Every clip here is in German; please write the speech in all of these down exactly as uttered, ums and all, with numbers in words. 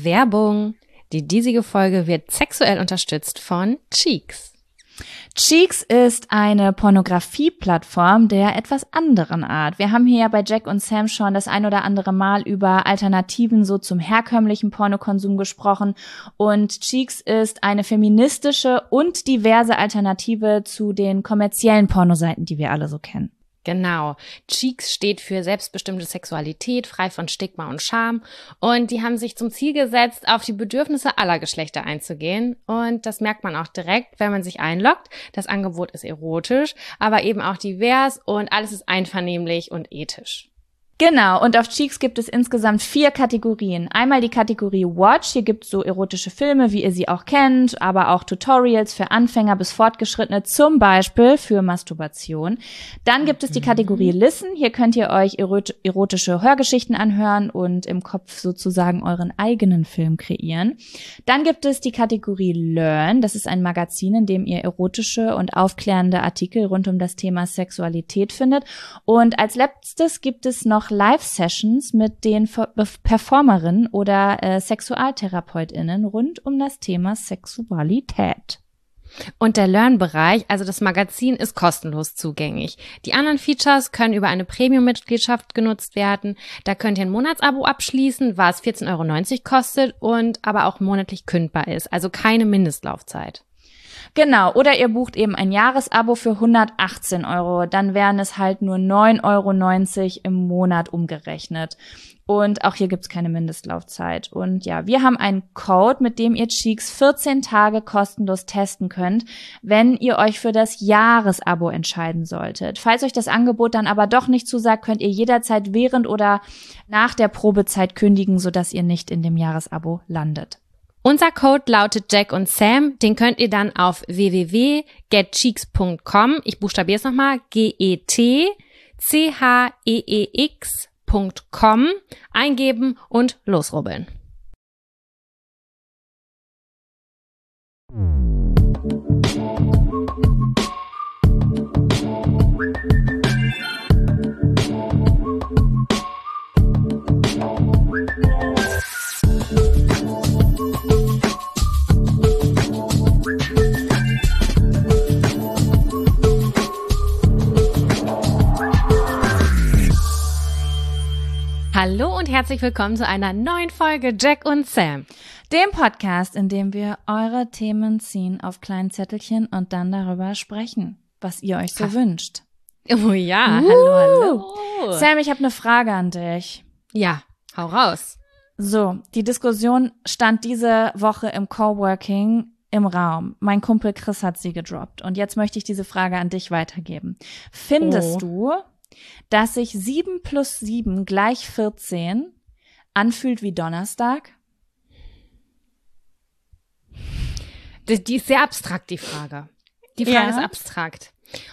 Werbung. Die diesige Folge wird sexuell unterstützt von Cheeks. Cheeks ist eine Pornografie-Plattform der etwas anderen Art. Wir haben hier ja bei Jack und Sam schon das ein oder andere Mal über Alternativen so zum herkömmlichen Pornokonsum gesprochen. Und Cheeks ist eine feministische und diverse Alternative zu den kommerziellen Pornoseiten, die wir alle so kennen. Genau. Cheeks steht für selbstbestimmte Sexualität, frei von Stigma und Scham. Und die haben sich zum Ziel gesetzt, auf die Bedürfnisse aller Geschlechter einzugehen. Und das merkt man auch direkt, wenn man sich einloggt. Das Angebot ist erotisch, aber eben auch divers und alles ist einvernehmlich und ethisch. Genau, und auf Cheeks gibt es insgesamt vier Kategorien. Einmal die Kategorie Watch, hier gibt es so erotische Filme, wie ihr sie auch kennt, aber auch Tutorials für Anfänger bis Fortgeschrittene, zum Beispiel für Masturbation. Dann gibt es die Kategorie Listen, hier könnt ihr euch erot- erotische Hörgeschichten anhören und im Kopf sozusagen euren eigenen Film kreieren. Dann gibt es die Kategorie Learn, das ist ein Magazin, in dem ihr erotische und aufklärende Artikel rund um das Thema Sexualität findet. Und als letztes gibt es noch Live-Sessions mit den Performerinnen oder äh, SexualtherapeutInnen rund um das Thema Sexualität. Und der Learn-Bereich, also das Magazin, ist kostenlos zugänglich. Die anderen Features können über eine Premium-Mitgliedschaft genutzt werden. Da könnt ihr ein Monatsabo abschließen, was vierzehn Euro neunzig kostet und aber auch monatlich kündbar ist, also keine Mindestlaufzeit. Genau, oder ihr bucht eben ein Jahresabo für hundertachtzehn Euro, dann wären es halt nur neun Euro neunzig im Monat umgerechnet. Und auch hier gibt's keine Mindestlaufzeit. Und ja, wir haben einen Code, mit dem ihr Cheeks vierzehn Tage kostenlos testen könnt, wenn ihr euch für das Jahresabo entscheiden solltet. Falls euch das Angebot dann aber doch nicht zusagt, könnt ihr jederzeit während oder nach der Probezeit kündigen, sodass ihr nicht in dem Jahresabo landet. Unser Code lautet Jack und Sam, den könnt ihr dann auf w w w punkt get cheeks punkt com, ich buchstabiere es nochmal, G E T C H E E X punkt com eingeben und losrubbeln. Hallo und herzlich willkommen zu einer neuen Folge Jack und Sam. Dem Podcast, in dem wir eure Themen ziehen auf kleinen Zettelchen und dann darüber sprechen, was ihr euch so Ach. wünscht. Oh ja, uh. hallo, hallo. Sam, ich habe eine Frage an dich. Ja, hau raus. So, die Diskussion stand diese Woche im Coworking im Raum. Mein Kumpel Chris hat sie gedroppt. Und jetzt möchte ich diese Frage an dich weitergeben. Findest oh. du, dass sich sieben plus sieben gleich vierzehn anfühlt wie Donnerstag? Die, die ist sehr abstrakt, die Frage. Die Frage ja. ist abstrakt.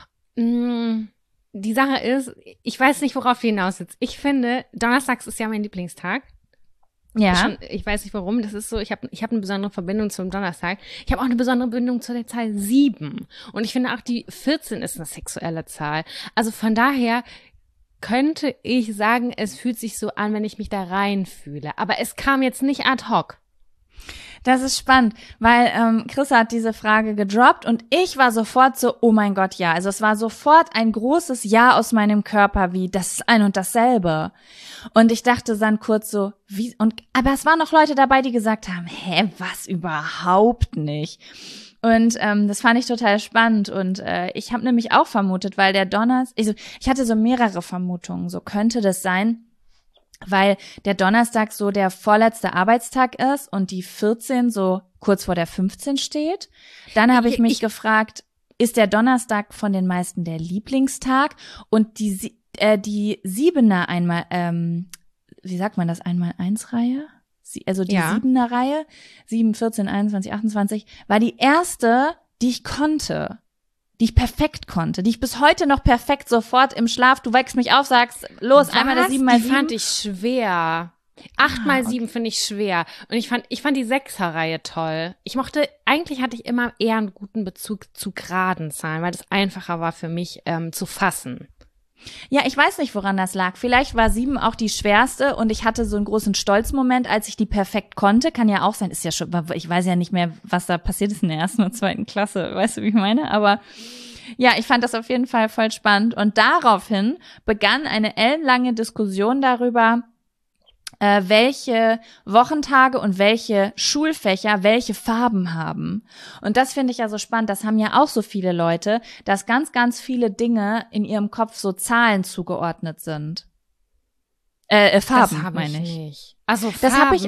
Die Sache ist, ich weiß nicht, worauf du hinaus sitzt. Ich finde, Donnerstags ist ja mein Lieblingstag. Ja. Schon, ich weiß nicht warum, das ist so, ich habe ich hab eine besondere Verbindung zum Donnerstag. Ich habe auch eine besondere Verbindung zu der Zahl sieben. Und ich finde auch, die vierzehn ist eine sexuelle Zahl. Also von daher könnte ich sagen, es fühlt sich so an, wenn ich mich da reinfühle. Aber es kam jetzt nicht ad hoc. Das ist spannend, weil ähm, Chris hat diese Frage gedroppt und ich war sofort so, oh mein Gott, ja. Also es war sofort ein großes Ja aus meinem Körper, wie das ist ein und dasselbe. Und ich dachte dann kurz so, wie und aber es waren noch Leute dabei, die gesagt haben, hä, was, überhaupt nicht. Und ähm, das fand ich total spannend und äh, ich habe nämlich auch vermutet, weil der Donnerstag, also ich hatte so mehrere Vermutungen, so könnte das sein, weil der Donnerstag so der vorletzte Arbeitstag ist und die vierzehn so kurz vor der fünfzehn steht. Dann habe ich mich ich, gefragt, ist der Donnerstag von den meisten der Lieblingstag und die äh, die Siebener einmal, ähm, wie sagt man das, Einmal-Eins-Reihe? Also die ja. Siebener Reihe, sieben, vierzehn, einundzwanzig, achtundzwanzig, war die erste, die ich konnte. Die ich perfekt konnte, die ich bis heute noch perfekt sofort im Schlaf, du wächst mich auf, sagst, los, Was? einmal das sieben mal sieben. Die fand ich schwer. Acht mal sieben finde ich schwer. Und ich fand, ich fand die Sechser-Reihe toll. Ich mochte, eigentlich hatte ich immer eher einen guten Bezug zu geraden Zahlen, weil das einfacher war für mich ähm, zu fassen. Ja, ich weiß nicht, woran das lag. Vielleicht war sieben auch die schwerste und ich hatte so einen großen Stolzmoment, als ich die perfekt konnte. Kann ja auch sein, ist ja schon, ich weiß ja nicht mehr, was da passiert ist in der ersten und zweiten Klasse. Weißt du, wie ich meine? Aber ja, ich fand das auf jeden Fall voll spannend. Und daraufhin begann eine ellenlange Diskussion darüber, äh, welche Wochentage und welche Schulfächer welche Farben haben. Und das finde ich ja so spannend. Das haben ja auch so viele Leute, dass ganz, ganz viele Dinge in ihrem Kopf so Zahlen zugeordnet sind. Äh, äh Farben, das meine ich. ich nicht. Also Farben? Das habe ich.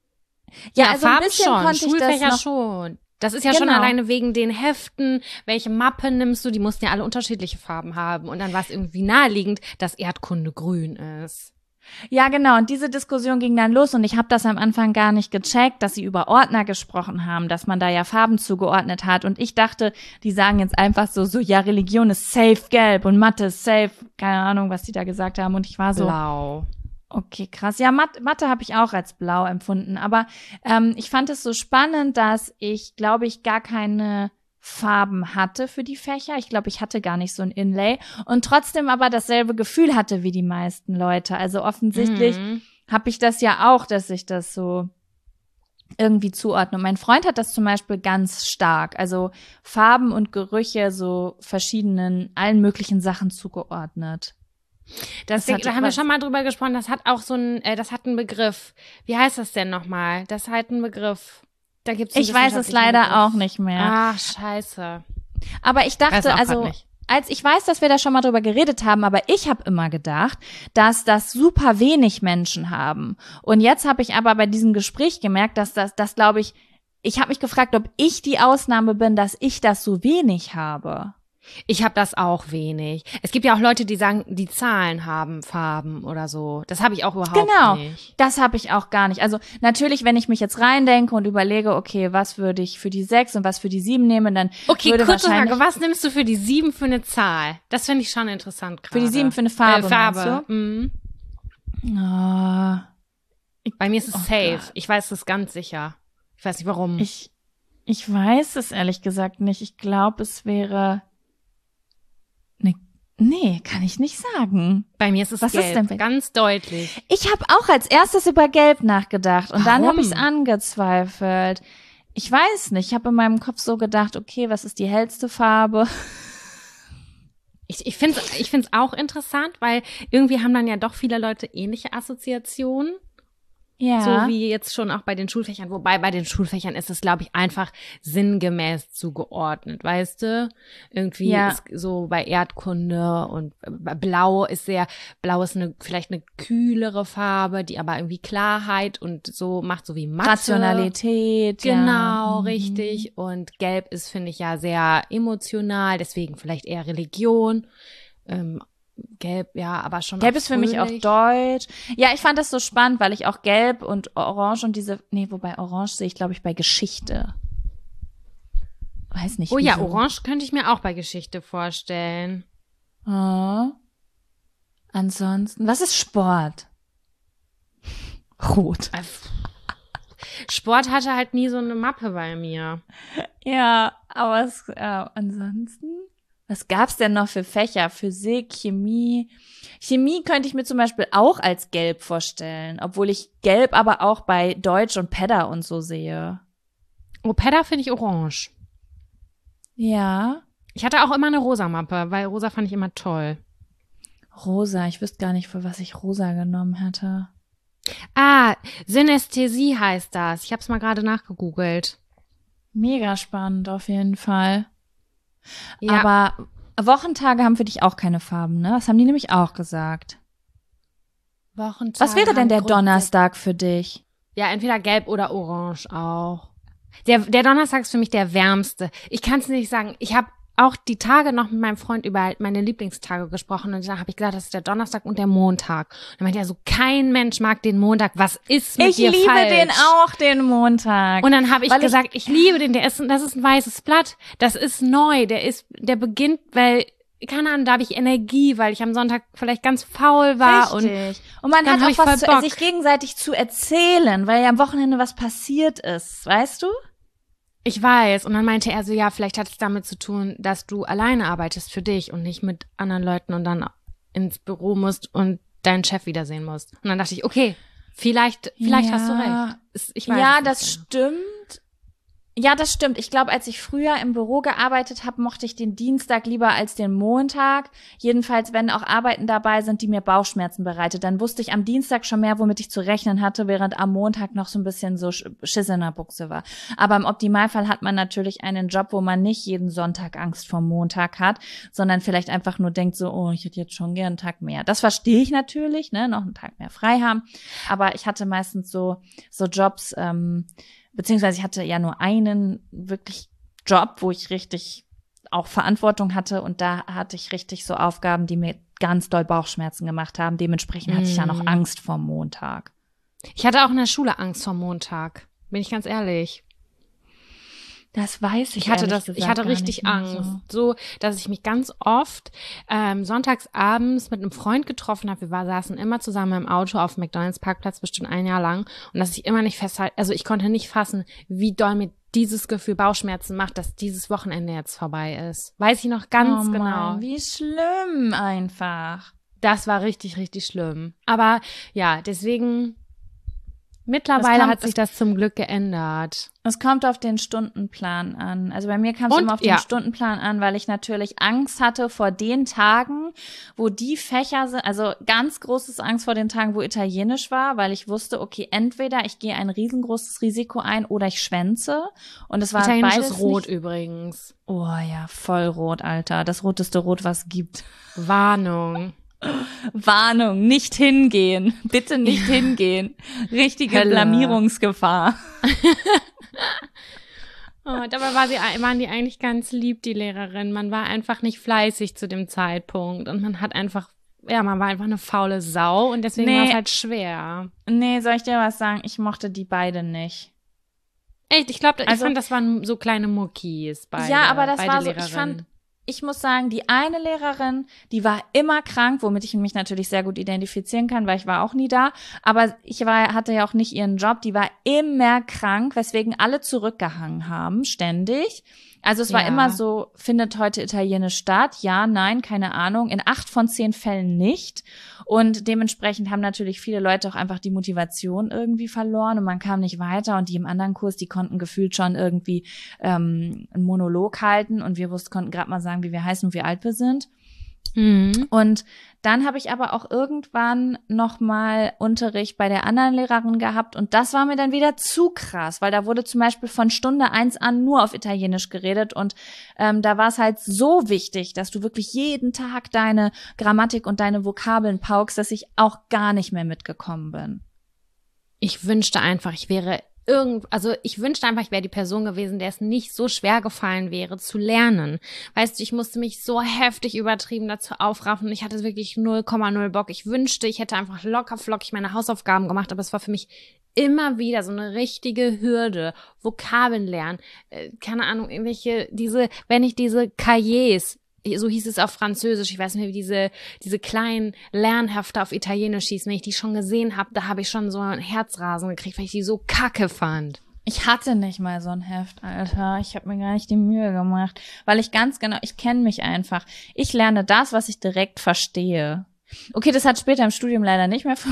Ja, ja, also Farben ein bisschen schon, konnte Schulfächer ich das noch, schon. Das ist ja genau. schon alleine wegen den Heften. Welche Mappe nimmst du? Die mussten ja alle unterschiedliche Farben haben. Und dann war es irgendwie naheliegend, dass Erdkunde grün ist. Ja, genau. Und diese Diskussion ging dann los und ich habe das am Anfang gar nicht gecheckt, dass sie über Ordner gesprochen haben, dass man da ja Farben zugeordnet hat. Und ich dachte, die sagen jetzt einfach so, so ja, Religion ist safe gelb und Mathe ist safe, keine Ahnung, was die da gesagt haben. Und ich war so, blau. Okay, krass. Ja, Mathe, Mathe habe ich auch als blau empfunden. Aber ähm, ich fand es so spannend, dass ich, glaube ich, gar keine Farben hatte für die Fächer. Ich glaube, ich hatte gar nicht so ein Inlay und trotzdem aber dasselbe Gefühl hatte wie die meisten Leute. Also offensichtlich Mhm. habe ich das ja auch, dass ich das so irgendwie zuordne. Und mein Freund hat das zum Beispiel ganz stark. Also Farben und Gerüche so verschiedenen, allen möglichen Sachen zugeordnet. Das, Das hat da haben wir was- schon mal drüber gesprochen. Das hat auch so ein, äh, das hat einen Begriff. Wie heißt das denn nochmal? Das hat einen Begriff. Da gibt's einen Ich weiß es wissenschaftlichen leider Begriff. auch nicht mehr. Ach, scheiße. Aber ich Weiß dachte, auch also grad nicht. als ich weiß, dass wir da schon mal drüber geredet haben, aber ich habe immer gedacht, dass das super wenig Menschen haben. Und jetzt habe ich aber bei diesem Gespräch gemerkt, dass das, das glaube ich, ich habe mich gefragt, ob ich die Ausnahme bin, dass ich das so wenig habe. Ich habe das auch wenig. Es gibt ja auch Leute, die sagen, die Zahlen haben Farben oder so. Das habe ich auch überhaupt Genau, nicht. das habe ich auch gar nicht. Also natürlich, wenn ich mich jetzt reindenke und überlege, okay, was würde ich für die sechs und was für die sieben nehmen, dann Okay, würde kurze wahrscheinlich Frage. Was nimmst du für die sieben für eine Zahl? Das finde ich schon interessant gerade. für die sieben für eine Farbe. Äh, Farbe. Meinst Mhm. du? Oh, Bei mir ist es Oh safe. Gott. Ich weiß es ganz sicher. Ich weiß nicht warum. ich, ich weiß es ehrlich gesagt nicht. Ich glaube, es wäre. Ne, nee, kann ich nicht sagen. Bei mir ist es Was ist gelb. denn bei- Ganz deutlich. Ich habe auch als erstes über Gelb nachgedacht und dann Warum? habe ich es angezweifelt. Ich weiß nicht. Ich habe in meinem Kopf so gedacht, okay, was ist die hellste Farbe? Ich, ich finde es ich find's auch interessant, weil irgendwie haben dann ja doch viele Leute ähnliche Assoziationen. Ja. So wie jetzt schon auch bei den Schulfächern. Wobei bei den Schulfächern ist es, glaube ich, einfach sinngemäß zugeordnet, weißt du? Irgendwie Ja. ist so bei Erdkunde und äh, Blau ist sehr, Blau ist eine, vielleicht eine kühlere Farbe, die aber irgendwie Klarheit und so macht, so wie Mathe. Rationalität. ja. Genau, Mhm. richtig. Und Gelb ist, finde ich, ja sehr emotional, deswegen vielleicht eher Religion. Ähm, Gelb, ja, aber schon Gelb auch ist für mich auch fröhlich. deutsch. Ja, ich fand das so spannend, weil ich auch Gelb und Orange und diese, nee, wobei Orange sehe ich, glaube ich, bei Geschichte. Weiß nicht. Oh ja, wieso. Orange könnte ich mir auch bei Geschichte vorstellen. Oh. Ansonsten, was ist Sport? Rot. Sport hatte halt nie so eine Mappe bei mir. Ja, aber es, ja, ansonsten, was gab's denn noch für Fächer? Physik, Chemie. Chemie könnte ich mir zum Beispiel auch als gelb vorstellen, obwohl ich gelb aber auch bei Deutsch und Pedda und so sehe. Oh, Pedda finde ich orange. Ja. Ich hatte auch immer eine rosa Mappe, weil rosa fand ich immer toll. Rosa, ich wüsste gar nicht, für was ich rosa genommen hätte. Ah, Synästhesie heißt das. Ich habe es mal gerade nachgegoogelt. Mega spannend auf jeden Fall. Ja. Aber Wochentage haben für dich auch keine Farben, ne? Das haben die nämlich auch gesagt. Wochentage Was wäre denn haben der grundsätzlich- Donnerstag für dich? Ja, entweder gelb oder orange auch. Der, der Donnerstag ist für mich der wärmste. Ich kann es nicht sagen. Ich habe auch die Tage noch mit meinem Freund über meine Lieblingstage gesprochen und da habe ich gesagt, das ist der Donnerstag und der Montag. Und dann meinte er so, kein Mensch mag den Montag. Was ist mit Ich dir liebe falsch? den auch, den Montag. Und dann habe ich Weil ich- gesagt, ich, liebe den, der ist, das ist ein weißes Blatt, das ist neu, der ist, der beginnt, weil, keine Ahnung, da habe ich Energie, weil ich am Sonntag vielleicht ganz faul war und Richtig. Und man dann hat hab auch ich was voll zu, Bock. sich gegenseitig zu erzählen, weil ja am Wochenende was passiert ist, weißt du? ich weiß. Und dann meinte er so, ja, vielleicht hat es damit zu tun, dass du alleine arbeitest für dich und nicht mit anderen Leuten und dann ins Büro musst und deinen Chef wiedersehen musst. Und dann dachte ich, okay, vielleicht, vielleicht ja. hast du recht. Ich weiß ja, es das nicht. stimmt. Ja, das stimmt. Ich glaube, als ich früher im Büro gearbeitet habe, mochte ich den Dienstag lieber als den Montag. Jedenfalls, wenn auch Arbeiten dabei sind, die mir Bauchschmerzen bereitet, dann wusste ich am Dienstag schon mehr, womit ich zu rechnen hatte, während am Montag noch so ein bisschen so Schiss in der Buchse war. Aber im Optimalfall hat man natürlich einen Job, wo man nicht jeden Sonntag Angst vor Montag hat, sondern vielleicht einfach nur denkt so, oh, ich hätte jetzt schon gern einen Tag mehr. Das verstehe ich natürlich, ne, noch einen Tag mehr frei haben. Aber ich hatte meistens so so Jobs, ähm, beziehungsweise ich hatte ja nur einen wirklich Job, wo ich richtig auch Verantwortung hatte und da hatte ich richtig so Aufgaben, die mir ganz doll Bauchschmerzen gemacht haben. Dementsprechend hatte ich ja noch Angst vor Montag. Ich hatte auch in der Schule Angst vor Montag, bin ich ganz ehrlich. Das weiß ich. Ich hatte das, gesagt ich hatte gar richtig nicht mehr Angst, so. so, dass ich mich ganz oft ähm, sonntags abends mit einem Freund getroffen habe. Wir war, saßen immer zusammen im Auto auf dem McDonald's-Parkplatz bestimmt ein Jahr lang und dass ich immer nicht festhalte, also ich konnte nicht fassen, wie doll mir dieses Gefühl Bauchschmerzen macht, dass dieses Wochenende jetzt vorbei ist. Weiß ich noch ganz oh genau. Mann, wie schlimm einfach. Das war richtig, richtig schlimm. Aber ja, deswegen mittlerweile kommt, hat sich das zum Glück geändert. Es kommt auf den Stundenplan an. Also bei mir kam es immer auf den ja. Stundenplan an, weil ich natürlich Angst hatte vor den Tagen, wo die Fächer sind, also ganz großes Angst vor den Tagen, wo Italienisch war, weil ich wusste, okay, entweder ich gehe ein riesengroßes Risiko ein oder ich schwänze. Und es war Italienisch beides ist rot nicht, übrigens. Oh ja, voll rot, Alter. Das roteste Rot, was es gibt. Warnung. Warnung, nicht hingehen. Bitte nicht ja. hingehen. Richtige Hölle. Blamierungsgefahr. Oh, dabei war sie, waren die eigentlich ganz lieb, die Lehrerin. Man war einfach nicht fleißig zu dem Zeitpunkt und man hat einfach, ja, man war einfach eine faule Sau und deswegen nee. war es halt schwer. Nee, soll ich dir was sagen? Ich mochte die beide nicht. Echt? Ich glaube, also, ich fand, das waren so kleine Muckis, beide. Ja, aber das beide war so, Lehrerinnen. ich fand, ich muss sagen, die eine Lehrerin, die war immer krank, womit ich mich natürlich sehr gut identifizieren kann, weil ich war auch nie da. Aber ich war, hatte ja auch nicht ihren Job. Die war immer krank, weswegen alle zurückgehangen haben, ständig. Also es war ja. immer so, findet heute Italienisch statt? Ja, nein, keine Ahnung. In acht von zehn Fällen nicht. Und dementsprechend haben natürlich viele Leute auch einfach die Motivation irgendwie verloren und man kam nicht weiter. Und die im anderen Kurs, die konnten gefühlt schon irgendwie ähm, einen Monolog halten und wir wussten, konnten gerade mal sagen, wie wir heißen und wie alt wir sind. Mhm. Und dann habe ich aber auch irgendwann nochmal Unterricht bei der anderen Lehrerin gehabt und das war mir dann wieder zu krass, weil da wurde zum Beispiel von Stunde eins an nur auf Italienisch geredet und ähm, da war es halt so wichtig, dass du wirklich jeden Tag deine Grammatik und deine Vokabeln paukst, dass ich auch gar nicht mehr mitgekommen bin. Ich wünschte einfach, ich wäre Irgend, also ich wünschte einfach, ich wäre die Person gewesen, der es nicht so schwer gefallen wäre, zu lernen. Weißt du, ich musste mich so heftig übertrieben dazu aufraffen. Ich hatte wirklich null Komma null Bock. Ich wünschte, ich hätte einfach locker flockig meine Hausaufgaben gemacht, aber es war für mich immer wieder so eine richtige Hürde. Vokabeln lernen, äh, keine Ahnung, irgendwelche, diese, wenn ich diese Cahiers, so hieß es auf Französisch, ich weiß nicht mehr, wie diese diese kleinen Lernhefte auf Italienisch hießen, wenn ich die schon gesehen habe, da habe ich schon so ein Herzrasen gekriegt, weil ich die so kacke fand. Ich hatte nicht mal so ein Heft, Alter. Ich habe mir gar nicht die Mühe gemacht, weil ich ganz genau, ich kenne mich einfach. Ich lerne das, was ich direkt verstehe. Okay, das hat später im Studium leider nicht mehr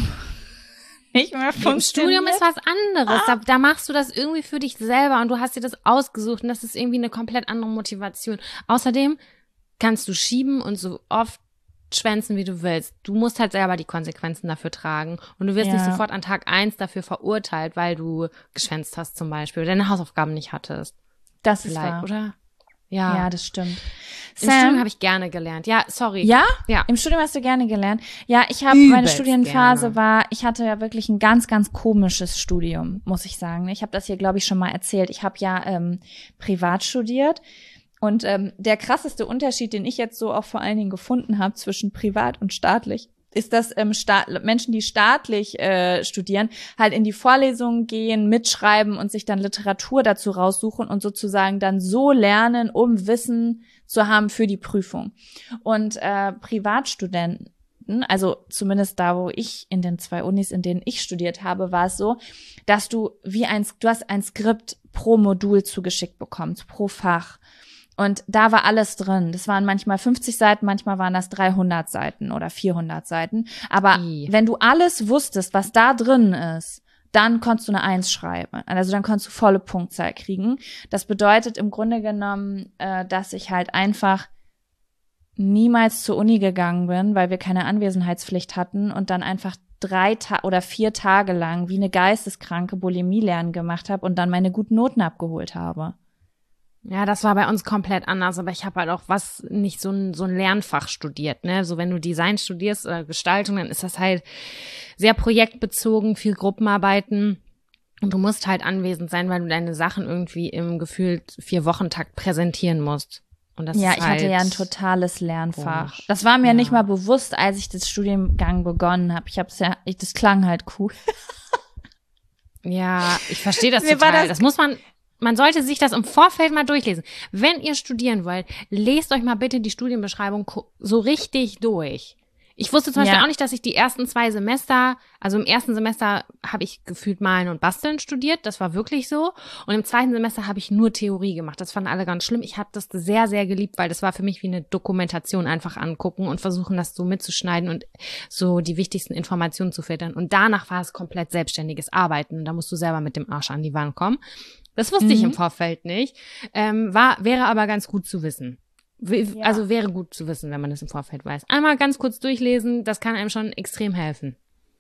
nicht mehr funktioniert. Im Studium ist was anderes. Ah. Da, da machst du das irgendwie für dich selber und du hast dir das ausgesucht und das ist irgendwie eine komplett andere Motivation. Außerdem kannst du schieben und so oft schwänzen, wie du willst. Du musst halt selber die Konsequenzen dafür tragen und du wirst ja. nicht sofort an Tag eins dafür verurteilt, weil du geschwänzt hast zum Beispiel oder deine Hausaufgaben nicht hattest. Das ist wahr. Oder? Ja. Ja, das stimmt. Im Sam, Studium habe ich gerne gelernt. Ja, sorry. Ja? Ja. Im Studium hast du gerne gelernt? Ja, ich habe, meine Studienphase gerne. war, ich hatte ja wirklich ein ganz, ganz komisches Studium, muss ich sagen. Ich habe das hier, glaube ich, schon mal erzählt. Ich habe ja ähm, privat studiert. Und ähm, der krasseste Unterschied, den ich jetzt so auch vor allen Dingen gefunden habe zwischen privat und staatlich, ist, dass ähm, Staat, Menschen, die staatlich äh, studieren, halt in die Vorlesungen gehen, mitschreiben und sich dann Literatur dazu raussuchen und sozusagen dann so lernen, um Wissen zu haben für die Prüfung. Und äh, Privatstudenten, also zumindest da, wo ich in den zwei Unis, in denen ich studiert habe, war es so, dass du wie ein, du hast ein Skript pro Modul zugeschickt bekommst, pro Fach. Und da war alles drin. Das waren manchmal fünfzig Seiten, manchmal waren das dreihundert Seiten oder vierhundert Seiten. Aber I. wenn du alles wusstest, was da drin ist, dann konntest du eine Eins schreiben. Also dann konntest du volle Punktzahl kriegen. Das bedeutet im Grunde genommen, äh, dass ich halt einfach niemals zur Uni gegangen bin, weil wir keine Anwesenheitspflicht hatten und dann einfach drei Ta- oder vier Tage lang wie eine Geisteskranke Bulimie lernen gemacht habe und dann meine guten Noten abgeholt habe. Ja, das war bei uns komplett anders, aber ich habe halt auch was, nicht so ein, so ein Lernfach studiert, ne, so wenn du Design studierst oder Gestaltung, dann ist das halt sehr projektbezogen, viel Gruppenarbeiten und du musst halt anwesend sein, weil du deine Sachen irgendwie im gefühlt Vier-Wochen-Takt präsentieren musst. Und das ja, ist ich halt hatte ja ein totales Lernfach. komisch. Das war mir Ja. nicht mal bewusst, als ich das Studiengang begonnen habe. Ich habe es ja, ich, das klang halt cool. Ja, ich verstehe das Mir war total. das- Das muss man, man sollte sich das im Vorfeld mal durchlesen. Wenn ihr studieren wollt, lest euch mal bitte die Studienbeschreibung ko- so richtig durch. Ich wusste zum Beispiel Ja. auch nicht, dass ich die ersten zwei Semester, also im ersten Semester habe ich gefühlt Malen und Basteln studiert, das war wirklich so. Und im zweiten Semester habe ich nur Theorie gemacht. Das fanden alle ganz schlimm. Ich habe das sehr, sehr geliebt, weil das war für mich wie eine Dokumentation, einfach angucken und versuchen, das so mitzuschneiden und so die wichtigsten Informationen zu filtern. Und danach war es komplett selbstständiges Arbeiten. Da musst du selber mit dem Arsch an die Wand kommen. Das wusste ich Mhm. im Vorfeld nicht, ähm, war, wäre aber ganz gut zu wissen. W- Ja. Also wäre gut zu wissen, wenn man das im Vorfeld weiß. Einmal ganz kurz durchlesen, das kann einem schon extrem helfen.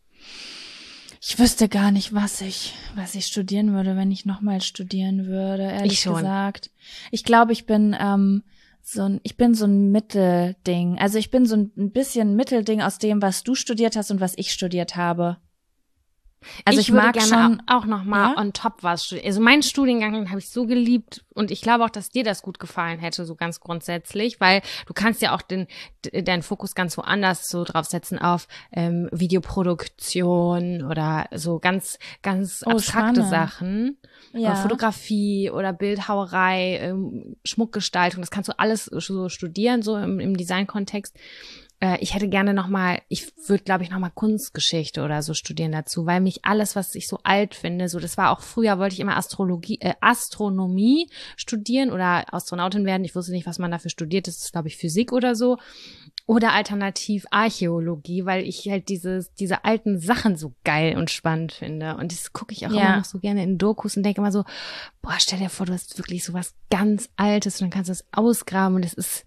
Ich wüsste gar nicht, was ich, was ich studieren würde, wenn ich nochmal studieren würde, ehrlich Ich schon. gesagt. Ich glaube, ich bin ähm, so ein, ich bin so ein Mittelding. Also ich bin so ein bisschen Mittelding aus dem, was du studiert hast und was ich studiert habe. Also ich, ich würde mag gerne schon, auch noch mal Ja? on top was studieren. Also meinen Studiengang den habe ich so geliebt und ich glaube auch, dass dir das gut gefallen hätte, so ganz grundsätzlich, weil du kannst ja auch den d- deinen Fokus ganz woanders so drauf setzen auf ähm, Videoproduktion oder so ganz ganz Oh, abstrakte spannend. Sachen, Ja. äh, Fotografie oder Bildhauerei, ähm, Schmuckgestaltung. Das kannst du alles so studieren so im, im Designkontext. Ich hätte gerne nochmal, ich würde, glaube ich, nochmal Kunstgeschichte oder so studieren dazu, weil mich alles, was ich so alt finde, so das war auch früher, wollte ich immer Astrologie, äh, Astronomie studieren oder Astronautin werden. Ich wusste nicht, was man dafür studiert. Das ist, glaube ich, Physik oder so. Oder alternativ Archäologie, weil ich halt dieses, diese alten Sachen so geil und spannend finde. Und das gucke ich auch Ja. immer noch so gerne in Dokus und denke immer so, boah, stell dir vor, du hast wirklich so was ganz Altes und dann kannst du es ausgraben und es ist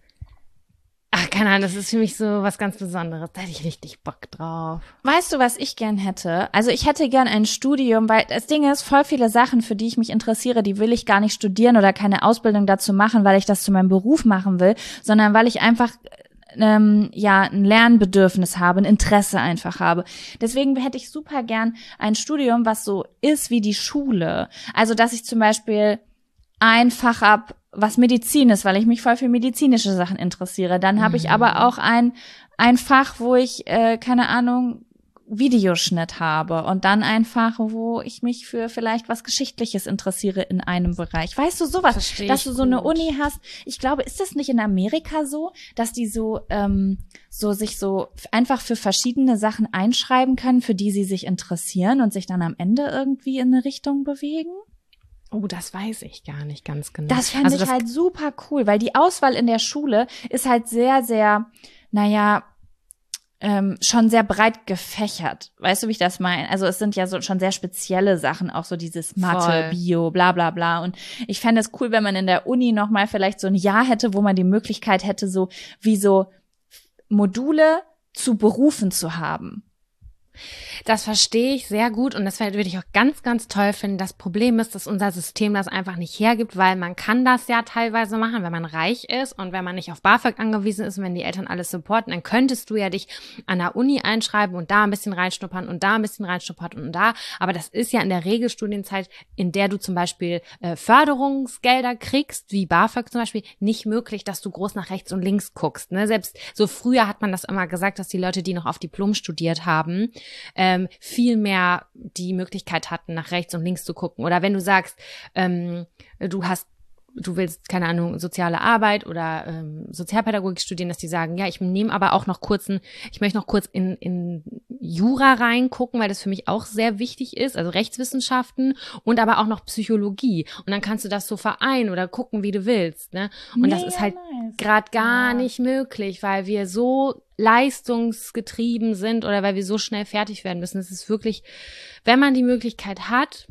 Ach, keine Ahnung, das ist für mich so was ganz Besonderes. Da hätte ich richtig Bock drauf. Weißt du, was ich gern hätte? Also ich hätte gern ein Studium, weil das Ding ist, voll viele Sachen, für die ich mich interessiere, die will ich gar nicht studieren oder keine Ausbildung dazu machen, weil ich das zu meinem Beruf machen will, sondern weil ich einfach ähm, ja ein Lernbedürfnis habe, ein Interesse einfach habe. Deswegen hätte ich super gern ein Studium, was so ist wie die Schule. Also dass ich zum Beispiel ein Fach ab, was Medizin ist, weil ich mich voll für medizinische Sachen interessiere. Dann habe ich aber auch ein ein Fach, wo ich, äh, keine Ahnung, Videoschnitt habe und dann ein Fach, wo ich mich für vielleicht was Geschichtliches interessiere in einem Bereich. Weißt du, sowas, Versteh dass ich du so eine gut. Uni hast. Ich glaube, ist das nicht in Amerika so, dass die so, ähm, so sich so einfach für verschiedene Sachen einschreiben können, für die sie sich interessieren und sich dann am Ende irgendwie in eine Richtung bewegen? Oh, das weiß ich gar nicht ganz genau. Das fände also ich das, halt super cool, weil die Auswahl in der Schule ist halt sehr, sehr, naja, ähm, schon sehr breit gefächert. Weißt du, wie ich das meine? Also es sind ja so schon sehr spezielle Sachen, auch so dieses Mathe, Voll. Bio, bla bla bla. Und ich fände es cool, wenn man in der Uni nochmal vielleicht so ein Jahr hätte, wo man die Möglichkeit hätte, so wie so Module zu Berufen zu haben. Das verstehe ich sehr gut und das würde ich auch ganz, ganz toll finden. Das Problem ist, dass unser System das einfach nicht hergibt, weil man kann das ja teilweise machen, wenn man reich ist und wenn man nicht auf BAföG angewiesen ist und wenn die Eltern alles supporten, dann könntest du ja dich an der Uni einschreiben und da ein bisschen reinschnuppern und da ein bisschen reinschnuppern und da. Aber das ist ja in der Regelstudienzeit, in der du zum Beispiel äh, Förderungsgelder kriegst, wie BAföG zum Beispiel, nicht möglich, dass du groß nach rechts und links guckst. Ne? Selbst so früher hat man das immer gesagt, dass die Leute, die noch auf Diplom studiert haben, ähm, viel mehr die Möglichkeit hatten, nach rechts und links zu gucken. Oder wenn du sagst, ähm, du hast du willst, keine Ahnung, soziale Arbeit oder ähm, Sozialpädagogik studieren, dass die sagen, ja, ich nehme aber auch noch kurzen, ich möchte noch kurz in, in Jura reingucken, weil das für mich auch sehr wichtig ist, also Rechtswissenschaften und aber auch noch Psychologie. Und dann kannst du das so vereinen oder gucken, wie du willst, ne? Und Mega das ist halt nice. gerade gar Ja. nicht möglich, weil wir so leistungsgetrieben sind oder weil wir so schnell fertig werden müssen. Es ist wirklich, wenn man die Möglichkeit hat,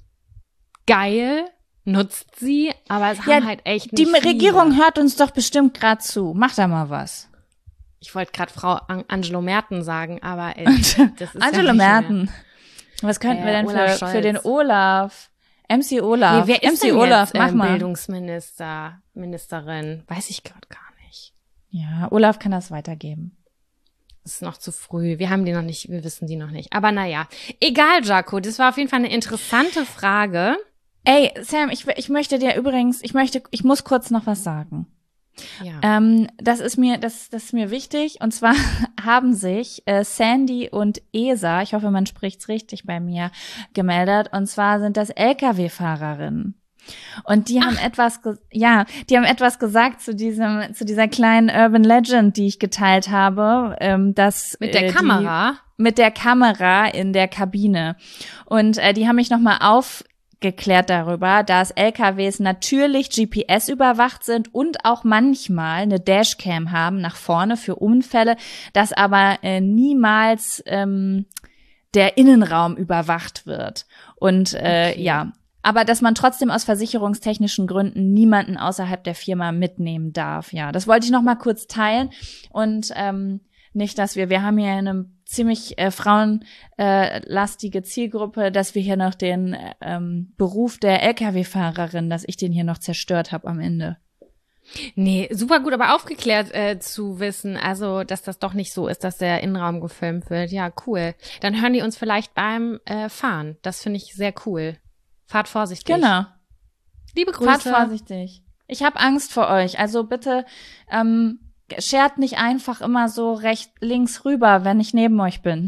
geil, nutzt sie, aber es Ja, haben halt echt Die nicht viele. Regierung hört uns doch bestimmt gerade zu. Mach da mal was. Ich wollte gerade Frau An- Angelo Merten sagen, aber ey, das ist Angela ja nicht Merten. Was könnten Äh, wir denn Olaf für, Scholz. für den Olaf? M C Olaf. Nee, wer ist M C denn Olaf, jetzt mach ähm, mal. Bildungsminister, Ministerin? Weiß ich gerade gar nicht. Ja, Olaf kann das weitergeben. Es ist noch zu früh. Wir haben die noch nicht, wir wissen die noch nicht. Aber naja, egal, Jaco. Das war auf jeden Fall eine interessante Frage. Ey, Sam, ich, ich möchte dir übrigens, ich möchte, ich muss kurz noch was sagen. Ja. Ähm, das ist mir, das, das ist mir wichtig. Und zwar haben sich äh, Sandy und Esa, ich hoffe, man spricht's richtig bei mir, gemeldet. Und zwar sind das L K W-Fahrerinnen. Und die haben etwas, ge- ja, die haben etwas gesagt zu diesem, zu dieser kleinen Urban Legend, die ich geteilt habe, ähm, dass Mit der äh, Kamera? Die, mit der Kamera in der Kabine. Und äh, die haben mich nochmal aufgeklärt darüber, dass L K Ws natürlich G P S überwacht sind und auch manchmal eine Dashcam haben nach vorne für Unfälle, dass aber äh, niemals ähm, der Innenraum überwacht wird. Und äh, Okay. ja, aber dass man trotzdem aus versicherungstechnischen Gründen niemanden außerhalb der Firma mitnehmen darf. Ja, das wollte ich noch mal kurz teilen. Und ähm, nicht, dass wir, wir haben hier eine ziemlich äh, frauenlastige äh, Zielgruppe, dass wir hier noch den ähm, Beruf der L K W-Fahrerin, dass ich den hier noch zerstört habe am Ende. Nee, super gut, aber aufgeklärt äh, zu wissen, also dass das doch nicht so ist, dass der Innenraum gefilmt wird. Ja, cool. Dann hören die uns vielleicht beim äh, Fahren. Das finde ich sehr cool. Fahrt vorsichtig. Genau. Liebe Grüße. Fahrt vorsichtig. Ich habe Angst vor euch. Also bitte ähm, schert nicht einfach immer so recht links rüber, wenn ich neben euch bin.